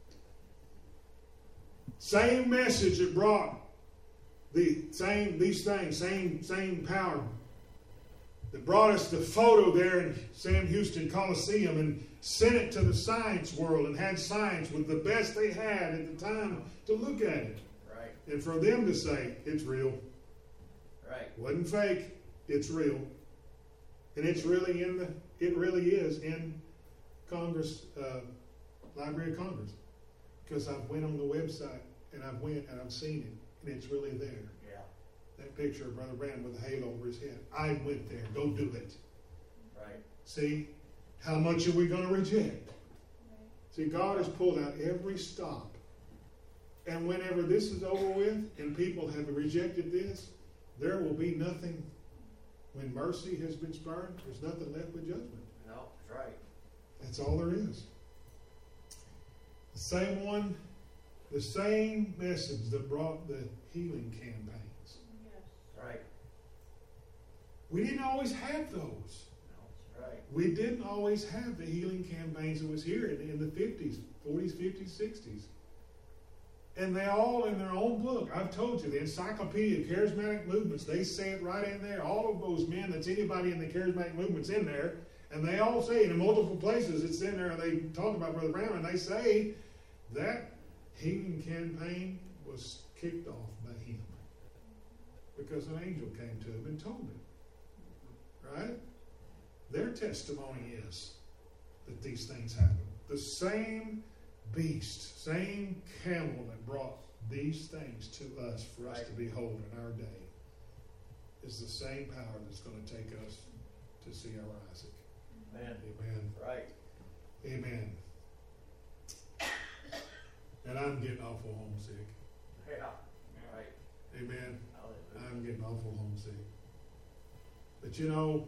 B: Same message that brought these things, same power that brought us the photo there in Sam Houston Coliseum and sent it to the science world and had science with the best they had at the time to look at it.
D: Right.
B: And for them to say, it's real.
D: Right.
B: Wasn't fake, it's real. And it really is in Congress, Library of Congress. Because I've went on the website and I've seen it, and it's really there.
D: Yeah.
B: That picture of Brother Brandon with a halo over his head. I went there. Go do it.
D: Right.
B: See, how much are we going to reject? See, God has pulled out every stop. And whenever this is over with and people have rejected this, there will be nothing. When mercy has been spurned, there's nothing left but judgment.
D: No, that's right.
B: That's all there is. The same one, the same message that brought the healing campaigns.
D: Right.
B: We didn't always have those.
D: No, that's right.
B: We didn't always have the healing campaigns that was here in the 50s, 40s, 50s, 60s. And they all in their own book. I've told you, the Encyclopedia of Charismatic Movements, they say it right in there. All of those men, that's anybody in the charismatic movement's in there. And they all say, in multiple places, it's in there, and they talk about Brother Brown, and they say that healing campaign was kicked off by him. Because an angel came to him and told him. Right? Their testimony is that these things happen. The same beast, same camel that brought these things to us for us to behold in our day is the same power that's going to take us to see our Isaac.
D: Amen.
B: Amen.
D: Right.
B: Amen. And I'm getting awful homesick.
D: Yeah. Right.
B: Amen.
D: Hallelujah.
B: I'm getting awful homesick. But you know,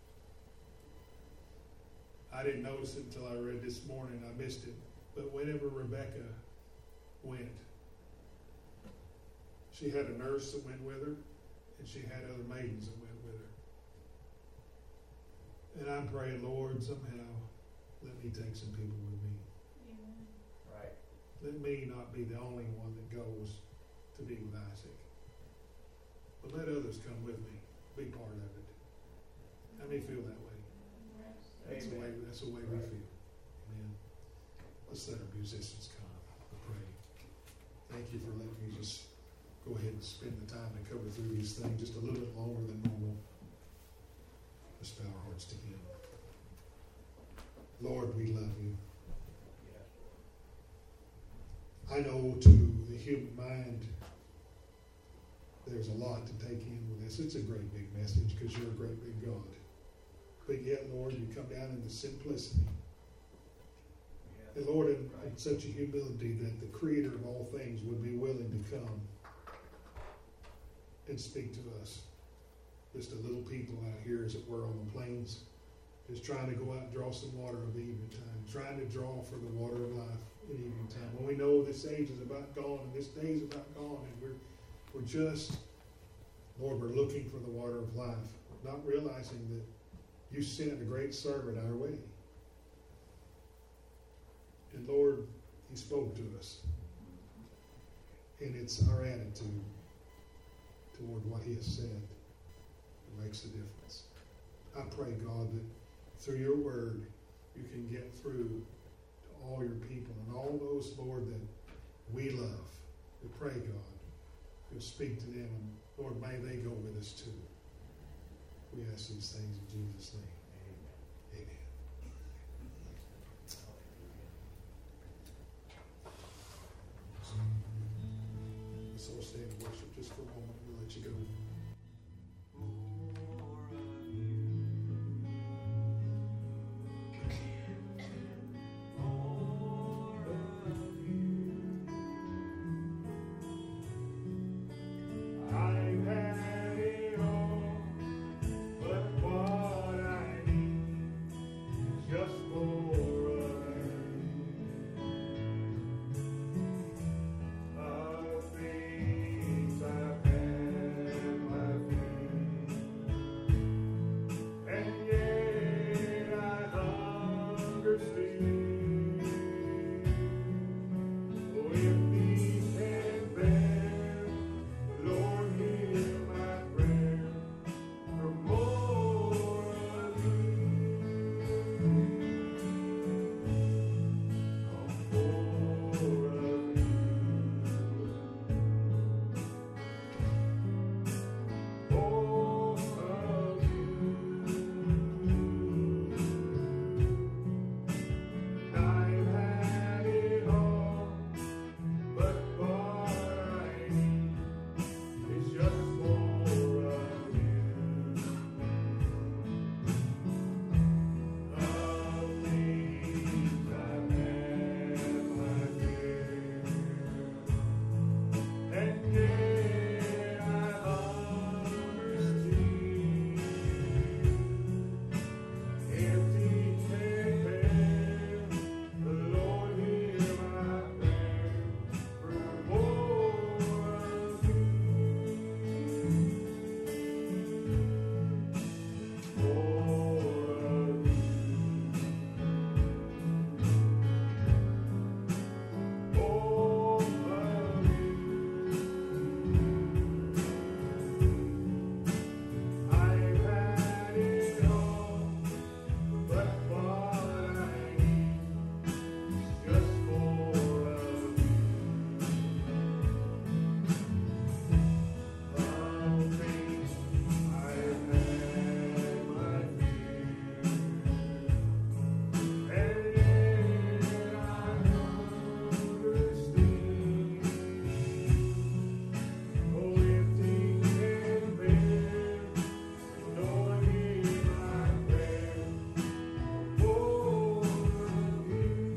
B: I didn't notice it until I read this morning. I missed it. But whenever Rebecca went, she had a nurse that went with her, and she had other maidens that went with her. And I'm praying, Lord, somehow let me take some people with me.
D: Right.
B: Let me not be the only one that goes to be with Isaac. But let others come with me, be part of it. How many feel that way? That's the way we feel. Amen. Let's let our musicians come and pray. Thank you for letting me just go ahead and spend the time to cover through these things just a little bit longer than normal. Let's bow our hearts to Him. Lord, we love you. I know to the human mind, there's a lot to take in with this. It's a great big message because you're a great big God. But yet, Lord, you come down in the simplicity. And Lord, in such a humility that the Creator of all things would be willing to come and speak to us. Just a little people out here, as it were, on the plains, just trying to go out and draw some water of the evening time, trying to draw for the water of life in evening time. When we know this age is about gone and this day is about gone, and we're just, Lord, we're looking for the water of life, not realizing that you sent a great servant our way. And Lord, He spoke to us. And it's our attitude toward what He has said that makes the difference. I pray, God, that through your word, you can get through to all your people and all those, Lord, that we love. We pray, God, you'll speak to them, and Lord, may they go with us too. We ask these things in Jesus' name. Amen. Let's all stand and worship just for a moment. We'll let you go.
A: I've had it all, but what I need is just more of things I've had my feet, and yet I hunger still. Oh, if these can bear, Lord, hear my prayer for more of you. More of you. More of you. I've had it all, but what I need is just more of you. Of things I've had my fill, and yet I hunger still. Empty handed, the Lord hear my prayer for more of you. More of you. More of you. I've had it all, but what I need is just more of you. Of things I've had my fill, and yet I hunger still. Oh, empty and bare, Lord, hear my prayer for more of you.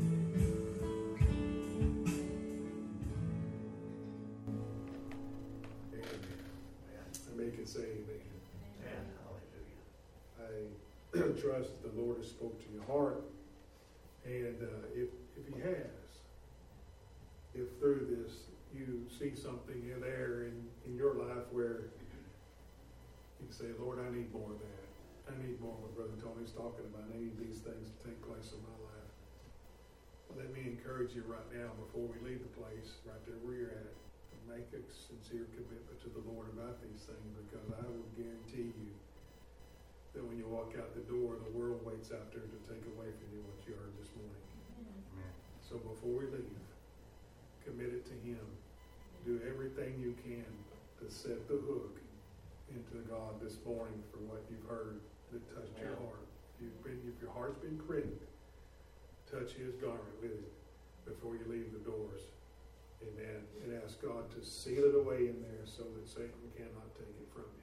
B: Amen. Make it say amen.
D: And hallelujah.
B: I trust that the Lord has spoke to your heart, and if He has, if through this you see something in there in your life where you can say, Lord, I need more of that. I need more of what Brother Tony's talking about. I need these things to take place in my life. Let me encourage you right now before we leave the place, right there where you're at, to make a sincere commitment to the Lord about these things, because I will guarantee you that when you walk out the door, the world waits out there to take away from you what you heard this morning. So before we leave, commit it to Him. Do everything you can to set the hook into God this morning for what you've heard that touched your heart. If your heart's been pricked, touch His garment with it before you leave the doors. Amen. And ask God to seal it away in there so that Satan cannot take it from you.